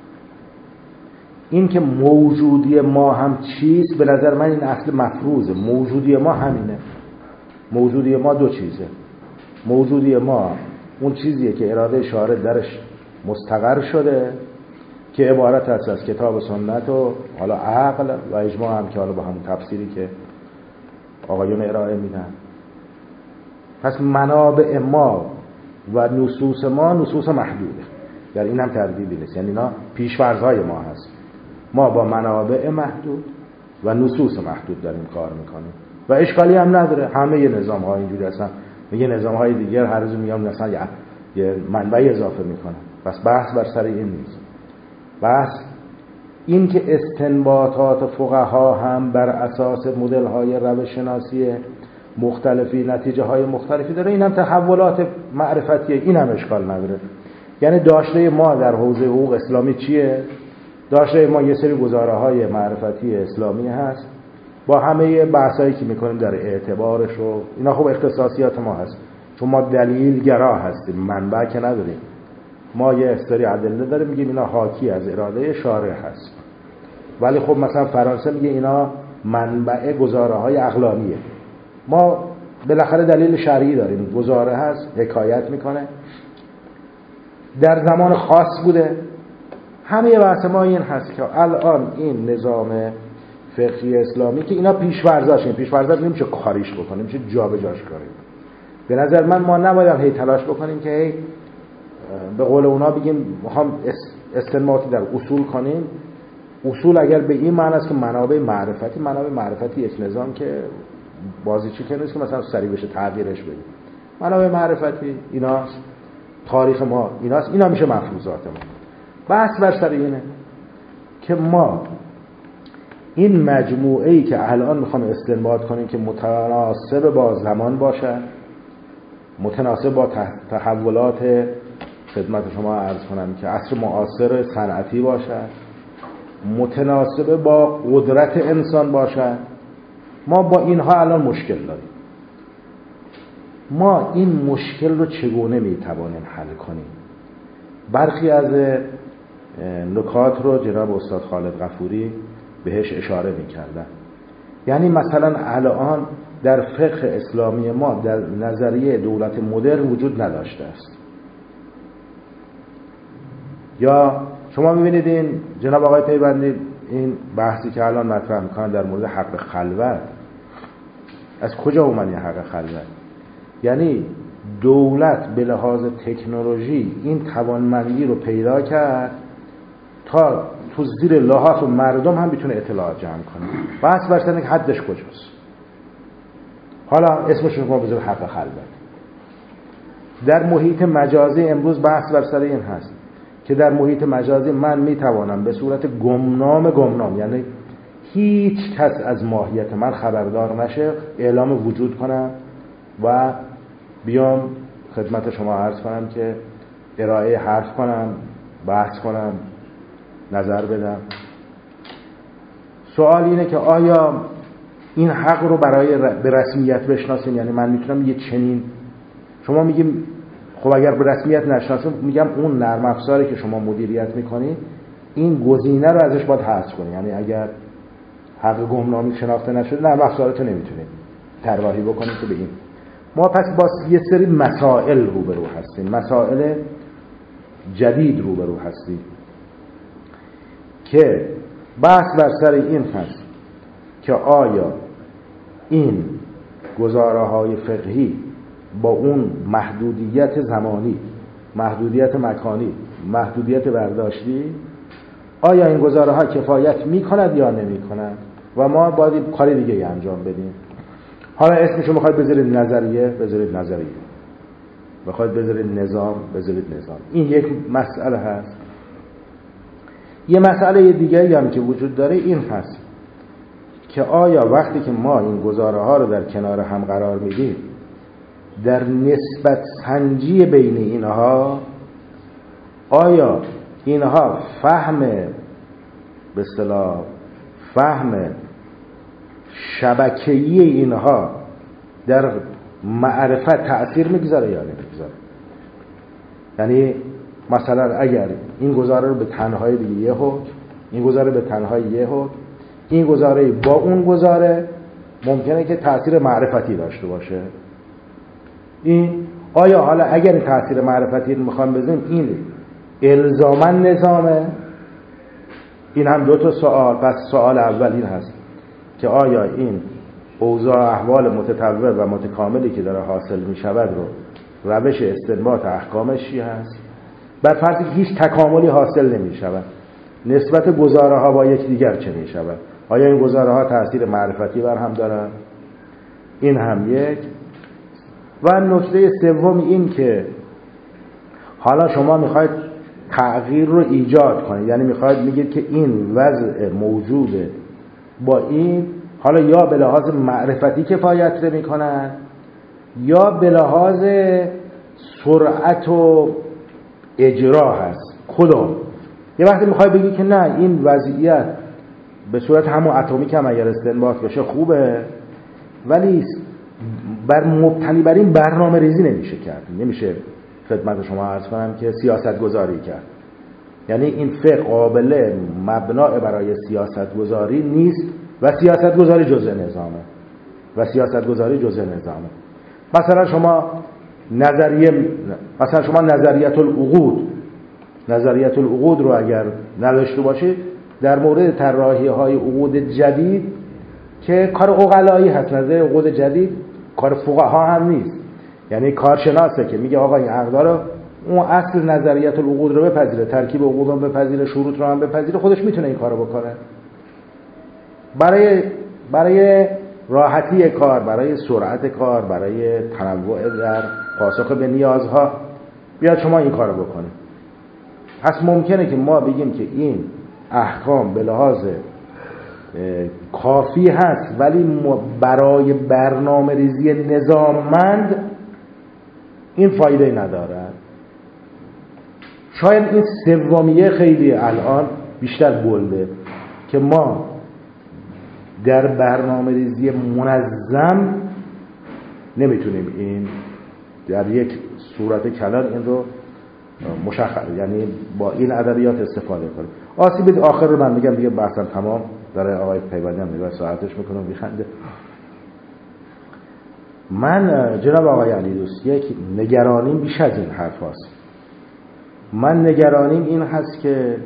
این که موجودی ما هم چیست، به نظر من این اصل مفروضه. موجودی ما همینه. موجودی ما دو چیزه. موجودی ما اون چیزیه که اراده شارع درش مستقر شده که عبارت هست از کتاب و سنت و حالا عقل و اجماع هم که حالا با همون تفسیری که آقایون ارائه میدن. پس منابع ما و نصوص ما نصوص محدوده، در این هم تردیدی نیست، یعنی اینا پیش‌فرض‌های ما هست. ما با منابع محدود و نصوص محدود داریم کار میکنیم و اشکالی هم نداره. همه ی نظام ها اینجوری هستن. میگه نظام های دیگر هر روز میگم مثلا یه منبعی اضافه میکنن. پس بحث بر سر این نیست. بحث این که استنباطات فقها هم بر اساس مدل های روش شناسی مختلفی نتیجه های مختلفی داره، این هم تحولات معرفتیه، این هم اشکال نداره. یعنی داشته ما در حوزه حقوق اسلامی چیه؟ داشته ما یه سری گزاره های معرفتی اسلامی هست با همه بحثایی که میکنیم در اعتبارش و اینا. خب اختصاصیات ما هست چون ما دلیل گرا هستیم، منبع که نداریم. ما یه سری ادله داریم میگیم اینا حاکی از اراده شارع هست، ولی خب مثلا فرانسه میگه اینا منبع گزاره های عقلانیه. ما بالاخره دلیل شرعی داریم، گزاره هست حکایت میکنه، در زمان خاص بوده. همه بحث ما این هست که الان این نظام فقهی اسلامی که اینا پیش‌فرضاشه، پیش‌فرضا نمیشه کاریش بکنیم، میشه جابجاش کنیم. به نظر من ما نباید هی تلاش بکنیم که هی به قول اونا بگیم میخوام استنباطی در اصول کنیم. اصول اگر به این معنی است که منابع معرفتی، منابع معرفتی یک نظام که بازیچی که نیست که مثلا سریع بشه تغییرش بدیم. منابع معرفتی ایناست، تاریخ ما ایناست، اینا میشه مفروضات ما. بحث بر سر اینه که ما این مجموعه‌ای که الان میخوام استنباط کنیم که متناسب با زمان باشه، متناسب با تحولات خدمت شما عرض کنم که عصر معاصر صنعتی باشه، متناسب با قدرت انسان باشه، ما با اینها الان مشکل داریم. ما این مشکل رو چگونه میتوانیم حل کنیم؟ برخی از نکات رو جناب استاد خالد غفوری بهش اشاره میکردن. یعنی مثلا الان در فقه اسلامی ما در نظریه دولت مدرن وجود نداشته است. یا شما میبینید این جناب آقای پیوندی این بحثی که الان مطرح میکنن در مورد حق خلوت، از کجا اومد این حق خلوت؟ یعنی دولت به لحاظ تکنولوژی این توانمندی رو پیدا کرد تا تو زیر لحاف مردم هم بتونه اطلاعات جمع کنه. بحث بر سر حدش کجاست؟ حالا اسمش رو ما بذاریم حق خلوت. در محیط مجازی امروز بحث بر سر این هست که در محیط مجازی من میتوانم به صورت گمنام گمنام، یعنی هیچ کس از ماهیت من خبردار نشه، اعلام وجود کنم و بیام خدمت شما عرض کنم که ارائه حرف کنم، بحث کنم، نظر بدم. سوال اینه که آیا این حق رو برای به رسمیت بشناسیم؟ یعنی من میتونم یه چنین، شما میگیم خب اگر به رسمیت نشناسیم، میگم اون نرم افزاری که شما مدیریت میکنید این گزینه رو ازش باید حذف کنید. یعنی اگر حق گمنامی شناخته نشده نرم افزارتو نمیتونید طراحی بکنید که به این. ما پس با یه سری مسائل روبرو هستیم، مسائل جدید روبرو هستیم که بحث بر سر این هست که آیا این گزاره های فقهی با اون محدودیت زمانی، محدودیت مکانی، محدودیت برداشتی، آیا این گزاره ها کفایت می کند یا نمی کند و ما باید کار دیگه انجام بدیم. حالا اسمشو میخواید بذارید نظریه، بذارید نظریه، میخواید بذارید نظام، بذارید نظام. این یک مسئله هست. یه مسئله دیگه هم که وجود داره این هست که آیا وقتی که ما این گزاره ها رو در کنار هم قرار میدیم، در نسبت سنجی بین اینها آیا اینها فهم به اصطلاح فهم شبکه‌ای اینها در معرفت تأثیر میگذاره یا نمیگذاره؟ یعنی مثلا اگر این گزاره رو به تنهایی دیگه یه حکم، این گزاره به تنهایی یه حکم، این گزاره با اون گزاره ممکنه که تأثیر معرفتی داشته باشه. این آیا حالا اگر این تأثیر معرفتی رو میخوام بزنیم این الزاماً نظامه؟ این هم دو تا سوال. پس سوال اول این هست که آیا این اوضاع احوال متطور و متکاملی که داره حاصل میشود رو روش استنباط احکامش چی هست؟ بر فرضی که هیچ تکاملی حاصل نمیشود، نسبت گزاره ها با یکدیگر چه میشود؟ آیا این گزاره ها تأثیر معرفتی بر هم دارن؟ این هم یک. و نکته سوم این که حالا شما میخواید تغییر رو ایجاد کنید، یعنی میخواید میگید که این وضع موجوده با این حالا یا به لحاظ معرفتی کفایت نمی‌کنن یا به لحاظ سرعت و اجرا هست. کدوم؟ یه وقتی میخوای بگی که نه این وضعیت به صورت همون اتمیک هم اگر استنباط بشه خوبه، ولی بر مبتنی بر این برنامه ریزی نمیشه کرد، نمیشه خدمت شما عرض کنم که سیاست گذاری کرد. یعنی این فقه قابل مبنای برای سیاست گذاری نیست و سیاست گذاری جزء نظامه و سیاست گذاری جزء نظامه. مثلا شما نظریه مثلا شما نظریت العقود نظریت العقود رو اگر نداشته باشید در مورد طراحی های عقود جدید که کار عقلایی هست، نظریه عقود جدید کار فقها هم نیست، یعنی کارشناسه که میگه آقا این عقدا رو اون اصل نظریت العقود رو بپذیره، ترکیب عقود رو بپذیره، شروط رو هم بپذیره، خودش میتونه این کارو بکنه. برای برای راحتی کار، برای سرعت کار، برای تنوع در پاسخ به نیازها بیاد شما این کارو بکنید. پس ممکنه که ما بگیم که این احکام به لحاظ کافی هست ولی برای برنامه ریزی نظاممند این فایده نداره. شاید این سومیه خیلی الان بیشتر بلده که ما در برنامه ریزی منظم نمیتونیم این در یک صورت کلان این رو مشخص، یعنی با این ادبیات استفاده کنیم. آسیب آخر رو من میگم دیگه بحثم تمام. برای آقای پیوانی هم نگاه ساعتش میکنم میخنده. من جناب آقای علی دوست یک نگرانیم بیش از این حرف هست. من نگرانیم این هست که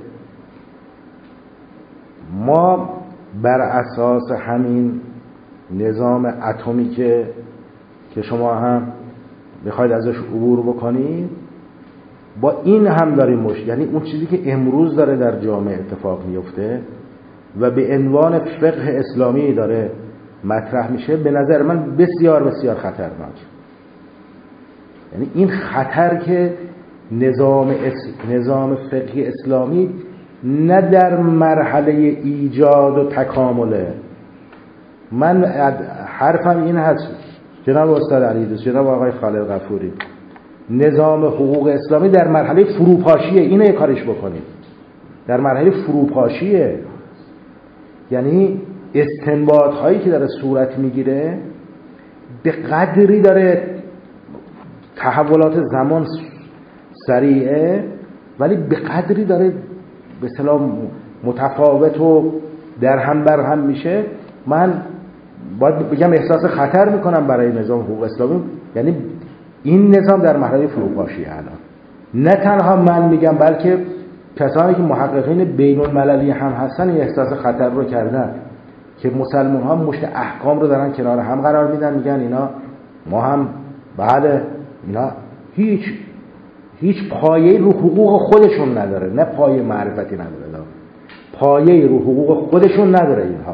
ما بر اساس همین نظام اتمیک که شما هم میخواید ازش عبور بکنید با این هم داریم مشکل، یعنی اون چیزی که امروز داره در جامعه اتفاق میفته و به عنوان فقه اسلامی داره مطرح میشه، به نظر من بسیار بسیار خطرناک. یعنی این خطر که نظام اس... نظام فقهی اسلامی نه در مرحله ایجاد و تکامله. من حرفم این هست جناب استاد علی دوست، جناب آقای خالد غفوری، نظام حقوق اسلامی در مرحله فروپاشیه. اینه یه کارش بکنید، در مرحله فروپاشیه. یعنی استنباط هایی که داره صورت میگیره به قدری داره تحولات زمان سریعه ولی به قدری داره به اصطلاح متفاوت و در هم بر هم میشه. من باید بگم احساس خطر میکنم برای نظام حقوق اسلامی. یعنی این نظام در مرحله فروپاشی الان، نه تنها من میگم بلکه کسانی که محققین بین المللی هم هستن این احساس خطر رو کردن. که مسلمان ها مشت احکام رو دارن کنار هم قرار میدن، میگن اینا ما هم بله اینا هیچ هیچ پایه‌ای رو حقوق خودشون نداره، نه پایه معرفتی نداره، پایه‌ای رو حقوق خودشون نداره اینها.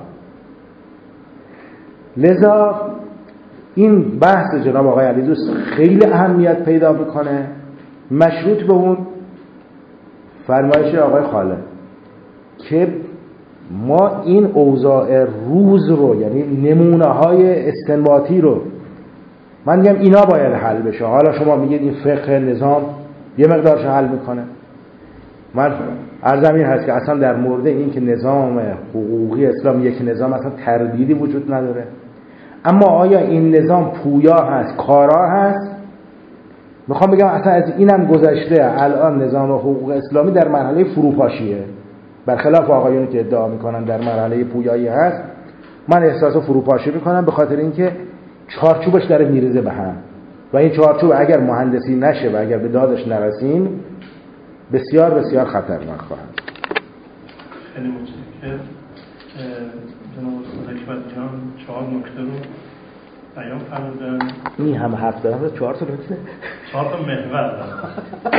لذا این بحث جناب آقای علیدوست خیلی اهمیت پیدا میکنه، مشروط به اون فرمایش آقای خالد که ما این اوضاع روز رو، یعنی نمونه های استنباطی رو، من میگم اینا باید حل بشه. حالا شما میگید این فقه نظام یه مقدارش حل میکنه. من عرضم این هست که اصلا در مورد این که نظام حقوقی اسلام یک نظام اصلا تردیدی وجود نداره، اما آیا این نظام پویا هست، کارا هست؟ میخوام بگم اصلا از اینم گذشته. الان نظام حقوق اسلامی در مرحله فروپاشیه، برخلاف آقایونی که ادعا میکنن در مرحله پویایی هست. من احساس فروپاشی میکنم به خاطر اینکه چارچوبش داره میریزه به هم و این چارچوب اگر مهندسی نشه و اگر به دادش نرسیم بسیار بسیار خطرناک خواهد. خیلی متشکرم. جناب استاد حکمت جان چهار نکته رو بیان فرمودن. این هم هفت دارم چهار تا نکته، چهار تا محور دارم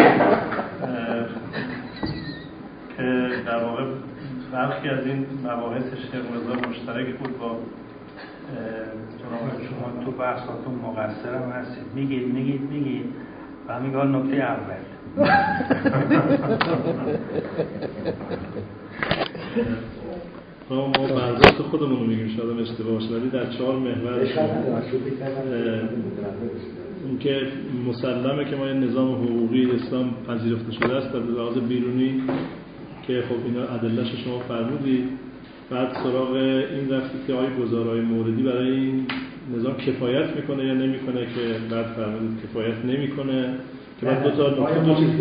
که در واقع برخی از این مباحث شیخ رضا مشترک بود با جناب شما. تو بحثاتون مقصرم هستید، میگید میگید میگید و میگه نکته اول ما برداشت خودمون رو میگیم، شاید هم اشتباه باشه، ولی در چهار محور این که مسلمه که ما یه نظام حقوقی اسلام پذیرفته شده است در لحاظ بیرونی که خب اینا ادله‌اش شما فرمودید. بعد سراغ این رفتید که آیا گزارهای موردی برای این نظام کفایت میکنه یا نمیکنه که بعد فرمودید کفایت نمیکنه که بعد دو تا نکته دو چیز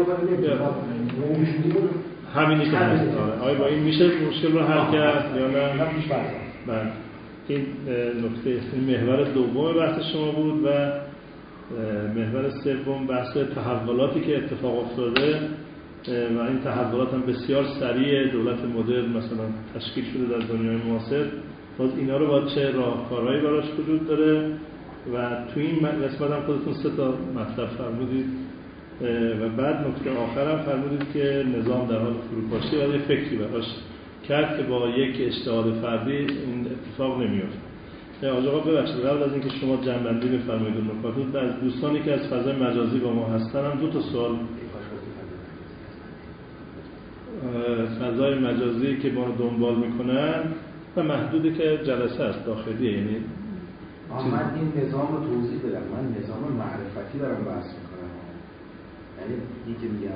همینی که هست. آیا با این میشه مشکل رو حل کرد یا نه؟ بعد این نکته این محور دوم بحث شما بود و محور سوم بحث تحولاتی که اتفاق افتاده و این تحولات هم بسیار سریع. دولت مدرن مثلا تشکیل شده در دنیای معاصر، باز اینا رو با چه راهکارهایی براش وجود داره و تو این قسمت هم خودتون سه تا مطلب فرمودید و بعد نکته آخر هم فرمودید که نظام در حال فروپاشی و یه فکری براش کرد که با یک اجتهاد فردی این اتفاق نمیفته. آقا آقا ببخشید قبل از اینکه شما جنبندی بفرمایید اون نکات، از دوستانی که از فضای مجازی با ما هستن هم دو تا سوال. فضای مجازی که ما رو دنبال میکنن و محدودی که جلسه است داخلیه، یعنی من این نظام رو توضیح بدم. من نظام معرفتی دارم بحث میکنم، یعنی این که میگم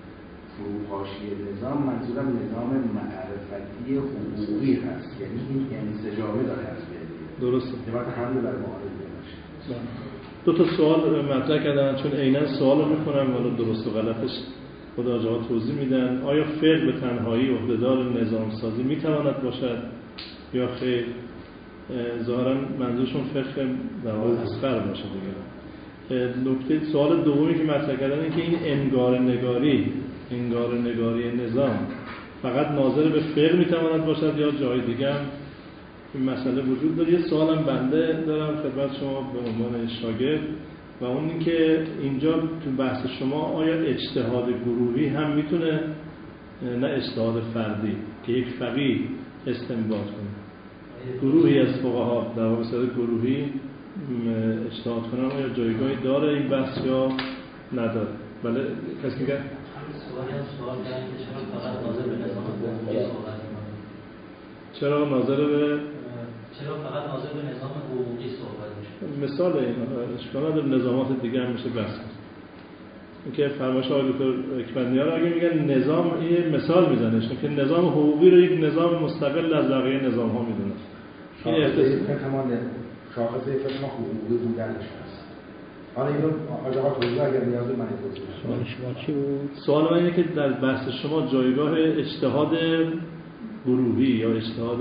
فروپاشی نظام، منظورم نظام معرفتی حقوقی هست، یعنی این انسجامه داره از بین. درسته. نمات حمله بر معارض باشه. دو تا سوال مطرح کردن چون عیناً سوالو میکنم ولی درست و غلطش خود آقا توضیح میدن. آیا فقه به تنهایی عهدهدار نظام سازی میتواند باشد یا خیر؟ ظاهرا منظورشون فقه در واقع اصغر باشه دیگه. نکته سوال دومی که مطرح کردن این که این انگار نگاری انگار نگاری نظام فقط ناظر به فقه میتواند باشد یا جای دیگه هم این مسئله وجود داره. یه سوالم بنده دارم خدمت شما به عنوان شاگرد و اون این که اینجا تو بحث شما آیا اجتهاد گروهی هم میتونه، نه اجتهاد فردی که یک فقیه استنباط کنه، گروهی از فقها در واقع صورت گروهی اجتهاد کنن، آیا جایگاهی داره این بحث یا نداره؟ بله کسی میگه سوال دارن که چرا فقط ناظر به نظام حقوقی صحبت میکنه؟ چرا ناظر به چرا فقط ناظر به نظام حقوقی صحبت میشه؟ مثال این اشکال نداره، نظامات دیگه هم میشه بحث کرد. اینکه فرمایش آقای دکتر اکبندیار اگه میگن نظام، این مثال میزنه که نظام حقوقی رو یک نظام مستقل از بقیه نظام ها میدونه. این احتمال شاخصه فقه ما حقوقی بودنش هست. حالا اینو آقا توضیح اگر نیاز من توضیح. سوال شما چی بود؟ سوال من اینه که در بحث شما جایگاه اجتهاد گروهی یا اجتهاد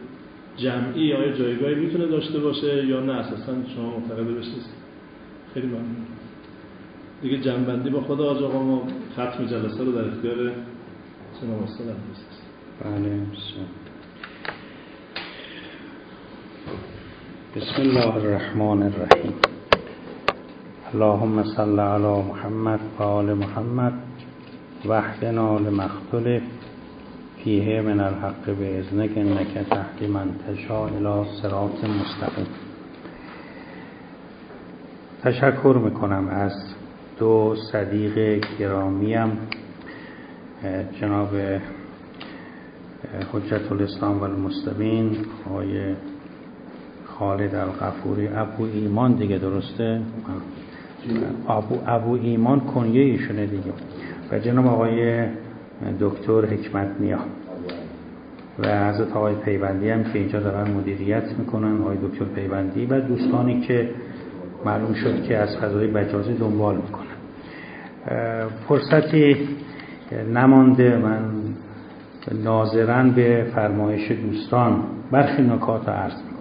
جمعی یا جایگاهی میتونه داشته باشه یا نه اساسا شما معتقد بشید؟ خیلی ممنون. دیگه جنبندی با خود آج آقا ما ختم جلسه رو در اختیار جناب استاد عزیز. بله. بسم الله الرحمن الرحیم. اللهم صل علی محمد و آل محمد واهدنا لما اختلف فیه من الحق باذنک انک تهدی من تشاء الی صراط مستقیم. تشکر میکنم از دو صدیق گرامیم، جناب حجت الاسلام و المسلمین آقای خالد الغفوری، ابو ایمان دیگه، درسته؟ ابو ابو ایمان کنیه ایشونه دیگه، و جناب آقای دکتر حکمت نیا و حضرت آقای پیوندی هم که اینجا دارن مدیریت میکنن، آقای دکتر پیوندی و دوستانی که معلوم شد که از فضای مجازی دنبال میکنن. فرصتی نمانده، من ناظراً به فرمایش دوستان برخی نکات عرض میکنم.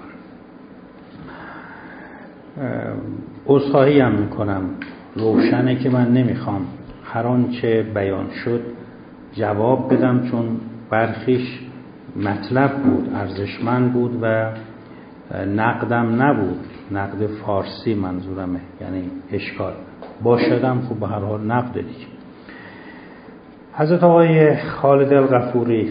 عذرخواهی هم میکنم، روشنه که من نمیخوام هر آنچه بیان شد جواب بدم، چون برخیش مطلب بود، ارزشمند بود و نقدم نبود، نقد فارسی منظورمه، یعنی اشکال باشدم خب به هر حال نقد دیگه. حضرت آقای خالد الغفوری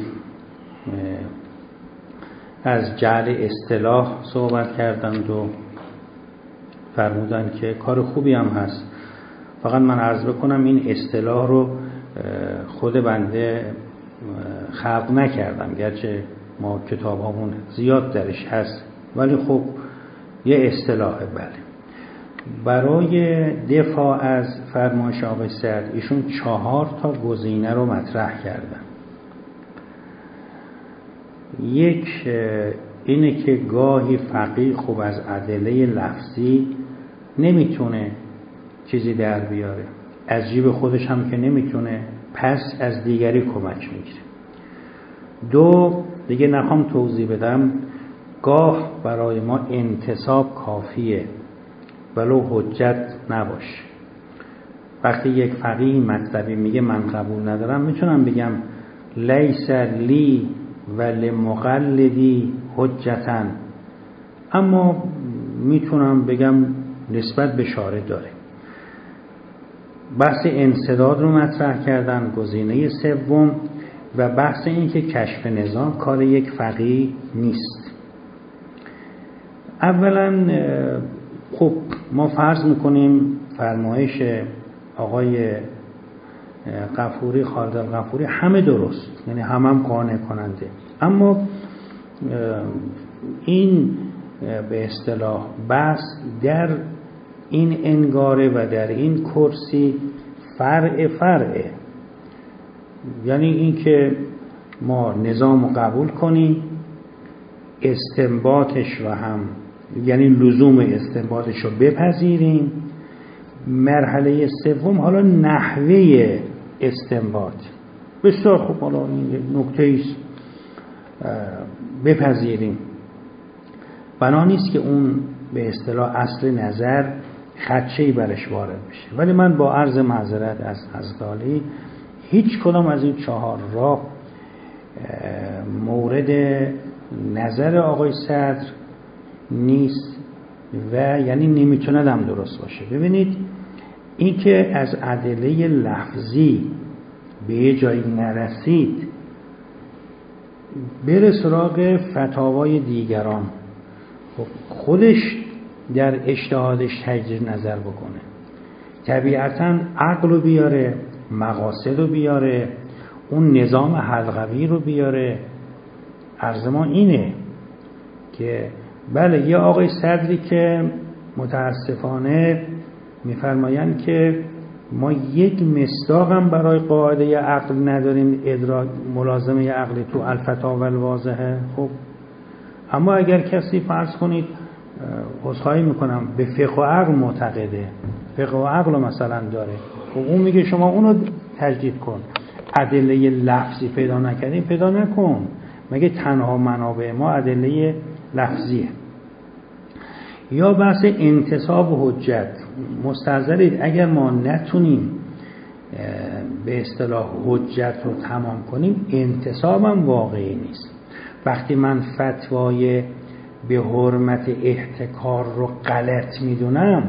از جعل اصطلاح صحبت کردند و فرمودن که کار خوبی هم هست، فقط من عرض بکنم این اصطلاح رو خود بنده خلق نکردم، گرچه ما کتاب هامون زیاد درش هست، ولی خب یه اصطلاحه. بله، برای دفاع از فرمایش آقای سعد ایشون چهار تا گزینه رو مطرح کردن. یک اینه که گاهی فقیه خوب از ادله لفظی نمیتونه چیزی در بیاره، از جیب خودش هم که نمیتونه، پس از دیگری کمک میگیره. دو، دیگه نخوام توضیح بدم، گاه برای ما انتساب کافیه ولو حجت نباشه. وقتی یک فقیه مطلبی میگه من قبول ندارم، میتونم بگم لیس لی و لمقلدی حجتن، اما میتونم بگم نسبت به شارع داره. بحث انسداد رو مطرح کردن، گزینه سوم، و بحث این که کشف نظام کار یک فقیه نیست. اولا خب ما فرض میکنیم فرمایش آقای غفوری، خالد الغفوری، همه درست، یعنی هم هم قانع کننده، اما این به اصطلاح بحث در این انگاره و در این کرسی فرع فرعه، یعنی این که ما نظام رو قبول کنیم، استنباطش رو هم، یعنی لزوم استنباطش رو بپذیریم. مرحله سوم حالا نحوه استنباط، بسیار خوب، حالا این نکته ایست بپذیریم. بنا نیست که اون به اصطلاح اصل نظر خدشه‌ای برش وارد بشه، ولی من با عرض معذرت از حضرت عالی هیچ کدام از این چهار راه مورد نظر آقای صدر نیست و یعنی نمیتونه هم درست باشه. ببینید این که از ادله لفظی به یه جایی نرسید، بره سراغ فتاوای دیگران، خودش در اجتهادش تجدید نظر بکنه، طبیعتاً عقل رو بیاره، مقاصد رو بیاره، اون نظام حلقوی رو بیاره. عرض ما اینه که بله، یه آقای صدری که متاسفانه میفرمایند که ما یک مصداق هم برای قاعده عقل نداریم، ادراک ملازمه عقل تو الفتاوی الواضحه. خب اما اگر کسی فرض کنید، عذرخواهی میکنم، به فقه و عقل معتقده، فقه و عقل مثلا داره، خب اون میگه شما اونو تجدید کن، ادله لفظی پیدا نکردیم، پیدا نکن، مگه تنها منابع ما ادله لفظیه. یا بحث انتصاب و حجت، مستحضرید اگر ما نتونیم به اصطلاح حجت رو تمام کنیم، انتصاب هم واقعی نیست. وقتی من فتوای به حرمت احتکار رو غلط میدونم،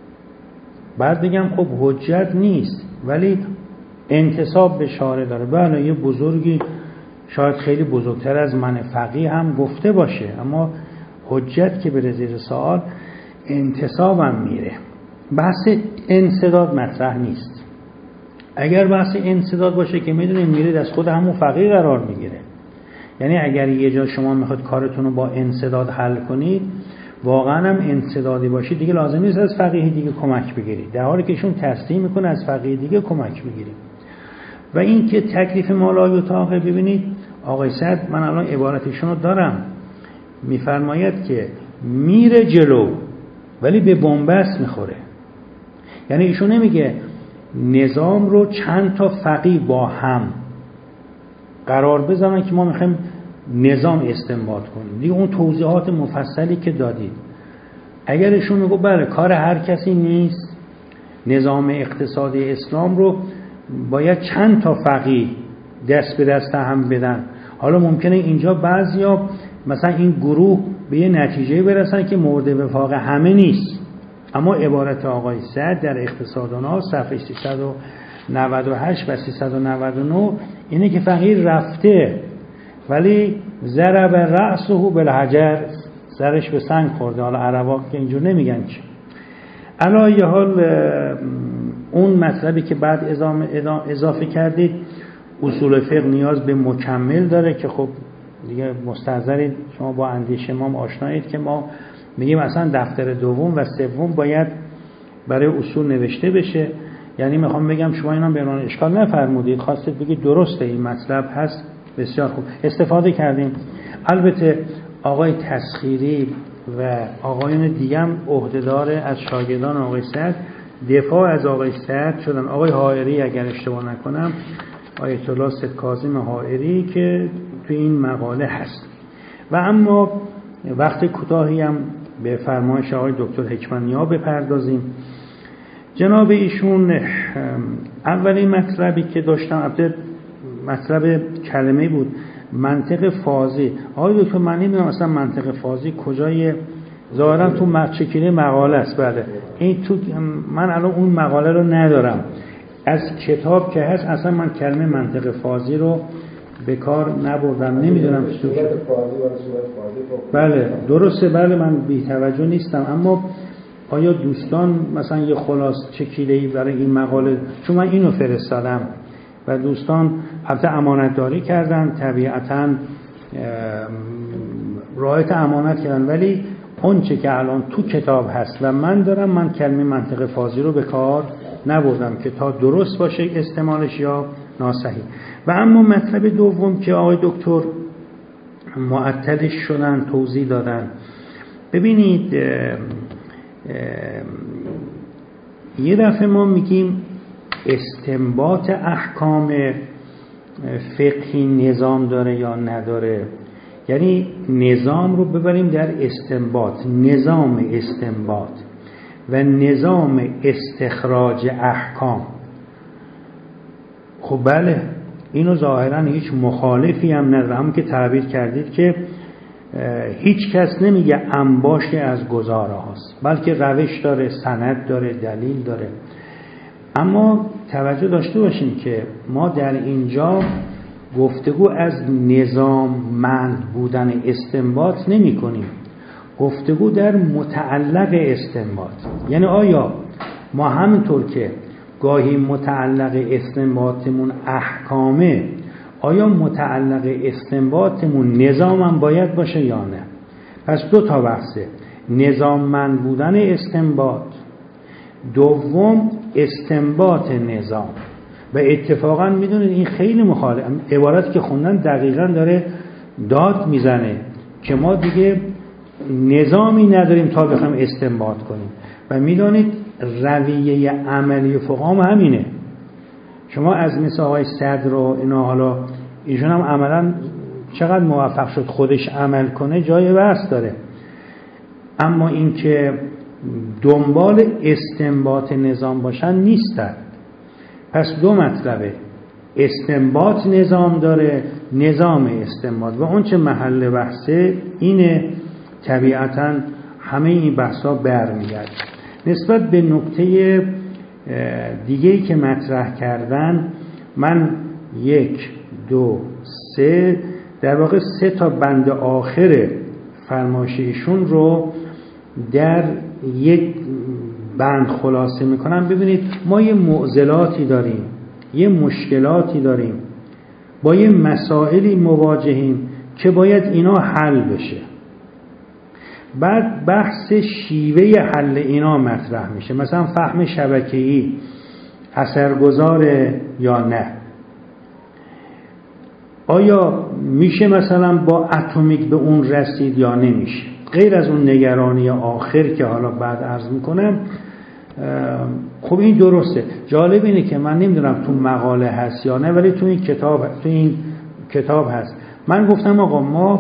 بعد بگم خب حجت نیست ولی انتساب به شارع داره. بله یه بزرگی شاید خیلی بزرگتر از من فقیه هم گفته باشه، اما حجت که بره زیر سوال انتسابم میره. بحث انسداد مطرح نیست. اگر بحث انسداد باشه که میدونید میرید از خود همون فقیه قرار میگیره. یعنی اگر یه جا شما میخواد کارتون رو با انسداد حل کنید، واقعا هم انسدادی باشید، دیگه لازم نیست از فقیه دیگه کمک بگیرید، در حالی که ایشون تصدیح میکنه از فقیه دیگه کمک بگیرید. و این که تکلیف مالای اتاقه، ببینید آقای سعد، من الان عبارتشون رو دارم، میفرماید که میره جلو ولی به بنبست میخوره. یعنی ایشون نمیگه نظام رو چند تا فقیه با هم قرار بزنن که ما میخوایم نظام استنباط کنیم، دیگه اون توضیحات مفصلی که دادید. اگر ایشون میگه بله کار هر کسی نیست، نظام اقتصادی اسلام رو باید چند تا فقیه دست به دست هم بدن. حالا ممکنه اینجا بعضیا مثلا این گروه به یه نتیجه برسن که مورد وفاق همه نیست، اما عبارت آقای سعد در اقتصادنا صفحه سیصد و نود و هشت و سیصد و نود و نه اینه که فقیه رفته ولی ضرب رأسه بالحجر، سرش به سنگ خورده. حالا عربا که اینجور نمیگن چی. علی حال اون مطلبی که بعد اضافه کردید، اصول فقه نیاز به مکمل داره که خب دیگه مستحضرید، شما با اندیشه ما آشنایید که ما میگیم اصلا دفتر دوم و سوم باید برای اصول نوشته بشه. یعنی میخوام بگم شما اینا به عنوان اشکال نفرمودید، خواستید بگید درسته این مطلب هست، بسیار خوب استفاده کردیم. البته آقای تسخیری و آقایان دیگه هم عهدهدار از شاگردان آقای سعد دفاع از آقای سعد شدن. آقای حائری اگر اشتباه نکنم، آیت الله سید کاظم حائری که تو این مقاله هست. و اما وقت کوتاهی هم به فرمایش آقای دکتر حکمت‌نیا بپردازیم. جناب ایشون اولین مطلبی که داشتم، البته مطلب کلمه بود، منطق فاضی. آقای دکتر من نمیدونم اصلا منطق فاضی کجای، ظاهرا تو مقچکینه مقاله است. بله این تو، من الان اون مقاله رو ندارم، از کتاب که هست اصلا من کلمه منطق فاضی رو به کار نبردم، نمیدونم تو. بله درسته، بله من بی توجه نیستم، اما آیا دوستان مثلا یه خلاص چکیده‌ای برای این مقاله، چون من اینو فرستادم و دوستان البته امانتداری کردن، طبیعتاً رعایت امانت کردن، ولی اون چه که الان تو کتاب هست و من دارم، من کلمه منطق فاضی رو به کار نبردم که تا درست باشه استعمالش یا ناصحیح. و اما مطلب دوم که آقای دکتر معطلش شدن توضیح دادن، ببینید اه اه یه دفعه ما میگیم استنباط احکام فقهی نظام داره یا نداره، یعنی نظام رو ببریم در استنباط، نظام استنباط و نظام استخراج احکام. خب بله اینو ظاهرا هیچ مخالفی هم نداره، همون که تعبیر کردید که هیچ کس نمیگه انباشی از گزاره هاست، بلکه روش داره، سند داره، دلیل داره. اما توجه داشته باشیم که ما در اینجا گفتگو از نظاممند بودن استنباط نمی کنیم، گفتگو در متعلق استنباط. یعنی آیا ما همینطور که گاهی متعلق استنباطمون احکامه، آیا متعلق استنباطمون نظام هم باید باشه یا نه؟ پس دو تا بحثه، نظاممند بودن استنباط، دوم استنباط نظام. و اتفاقا میدونید این خیلی مخالف، عبارتی که خوندن دقیقا داره داد میزنه که ما دیگه نظامی نداریم تا بخوایم استنباط کنیم. و میدونید رویه عملی فقهام همینه. شما از مثل آقای صدر رو اینا، حالا ایشون هم عملا چقدر موفق شد خودش عمل کنه جای بحث داره، اما این که دنبال استنباط نظام باشن نیستن. پس دو مطلبه، استنباط نظام داره، نظام استنباط. و اون چه محل بحثه اینه طبیعتاً همه این بحثا برمیگرد. نسبت به نکته دیگه‌ای که مطرح کردن، من یک دو سه در واقع سه تا بند آخر فرمایش ایشون رو در یک بند خلاصه میکنم. ببینید ما یه معضلاتی داریم، یه مشکلاتی داریم، با یه مسائلی مواجهیم که باید اینا حل بشه. بعد بحث شیوه حل اینا مطرح میشه، مثلا فهم شبکه‌ای اثرگذاره یا نه، آیا میشه مثلا با اتمیک به اون رسید یا نمیشه. غیر از اون نگرانی آخر که حالا بعد عرض میکنم. خب این درسته. جالب اینه که من نمیدونم تو مقاله هست یا نه، ولی تو این کتاب تو این کتاب هست. من گفتم آقا ما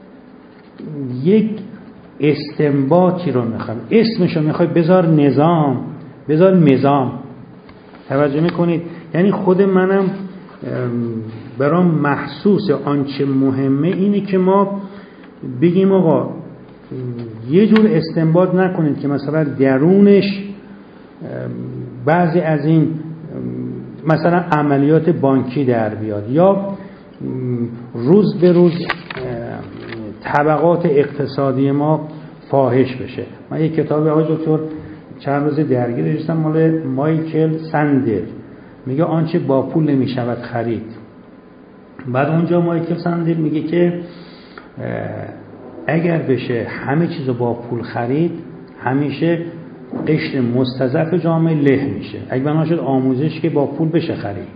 یک استنباطی رو میخوایم، اسمشو میخوای بذار نظام، بذار نظام. توجه میکنید؟ یعنی خود منم برام محسوس آنچه مهمه اینه که ما بگیم آقا یه جور استنباط نکنید که مثلا درونش بعضی از این مثلا عملیات بانکی در بیاد یا روز به روز طبقات اقتصادی ما فاحش بشه. من یک کتاب آقای دکتر چند روز درگیرش هستم، مال مایکل سندر، میگه آنچه با پول نمی شود خرید. بعد اونجا مایکل سندر میگه که اگر بشه همه چیزو با پول خرید، همیشه قشر مستضعف جامعه له میشه. اگه بنا شد آموزش که با پول بشه خرید،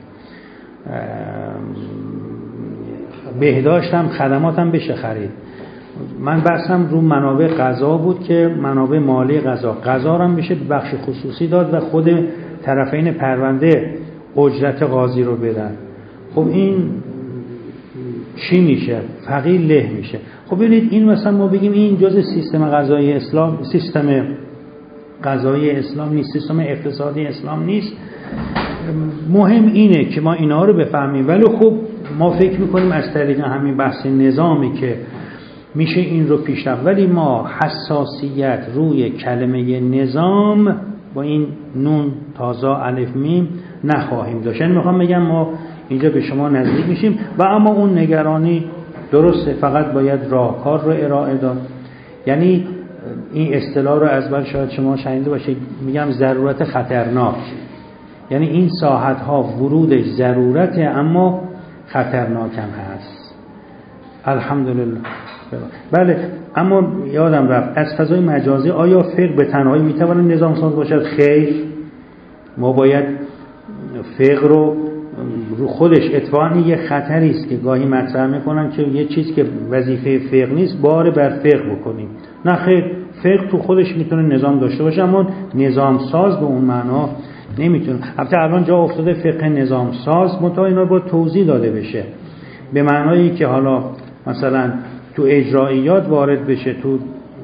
بهداشت هم خدمات هم بشه خرید. من بحثم رو منابع غذا بود که منابع مالی غذا غذا هم بشه بخش خصوصی داد و خود طرفین پرونده اجرت قاضی رو بدن. خب این چی میشه؟ فقیر له میشه. خب ببینید این مثلا ما بگیم این جزء سیستم غذایی اسلام، سیستم غذایی اسلام نیست، سیستم اقتصادی اسلام نیست. مهم اینه که ما اینا رو بفهمیم. ولی خب ما فکر میکنیم از طریق همین بحث نظامی که میشه این رو پیشرفت، ولی ما حساسیت روی کلمه نظام با این نون تازه الف میم نخواهیم داشت. یعنی میخوام بگم ما اینجا به شما نزدیک میشیم و اما اون نگرانی درسته، فقط باید راهکار رو ارائه داد. یعنی این اصطلاح رو از بر شاید شما شنیده باشید، میگم ضرورت خطرناک. یعنی این ساحت ها ورودش ضرورته اما خطرناک هم هست. الحمدلله. بله، اما یادم رفت از فضای مجازی آیا فقه به تنهایی میتواند نظام ساز باشد؟ خیر، ما باید فقه رو رو خودش اتفاقا یه خطری است که گاهی مطرح میکنن که یه چیز که وظیفه فقه نیست بار بر فقه بکنیم. نه خیر، فقه تو خودش میتونه نظام داشته باشه اما نظام ساز به اون معنا نمیتونه. البته الان جا افتاده فقه نظام ساز، منتها اینا رو باید توضیح داده بشه به معنایی که حالا مثلا تو اجراییات وارد بشه، تو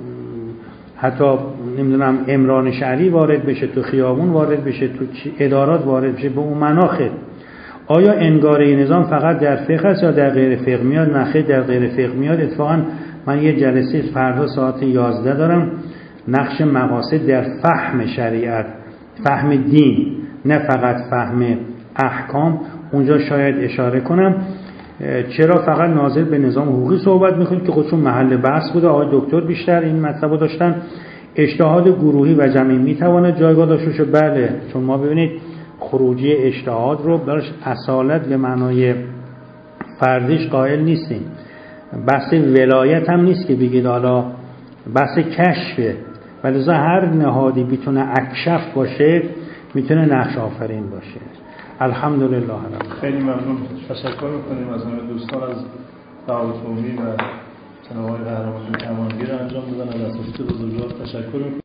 حتی نمیدونم امران شهری وارد بشه، تو خیابون وارد بشه، تو ادارات وارد بشه، به اون معنا خیر. آیا انگاره نظام فقط در فقه است یا در غیر فقه میاد؟ نه خیر، در غیر فقه میاد. اتفاقا من یه جلسه فردا ساعت یازده دارم، نقش مقاصد در فهم شریعت، فهم دین، نه فقط فهم احکام. اونجا شاید اشاره کنم چرا فقط ناظر به نظام حقوقی صحبت میکنید که خودشون محل بحث بوده. آقای دکتر بیشتر این مطلب رو داشتن. اجتهاد گروهی و جمعی میتواند جایگاه داشته باشه؟ بله، چون ما ببینید خروجی اجتهاد رو براش اصالت به معنای فردیش قائل نیستیم. بحث ولایت هم نیست که بگید حالا بحث کشفه، ولی هر نهادی میتونه اکشف باشه، میتونه نقش آفرین باشه. الحمدلله. خیلی ممنون، تشکر میکنیم از همه دوستان از دعوت عمومی و جناب آقای قهرمانی کمانگیر انجام دادن. از اساتید بزرگوار تشکر میکنیم.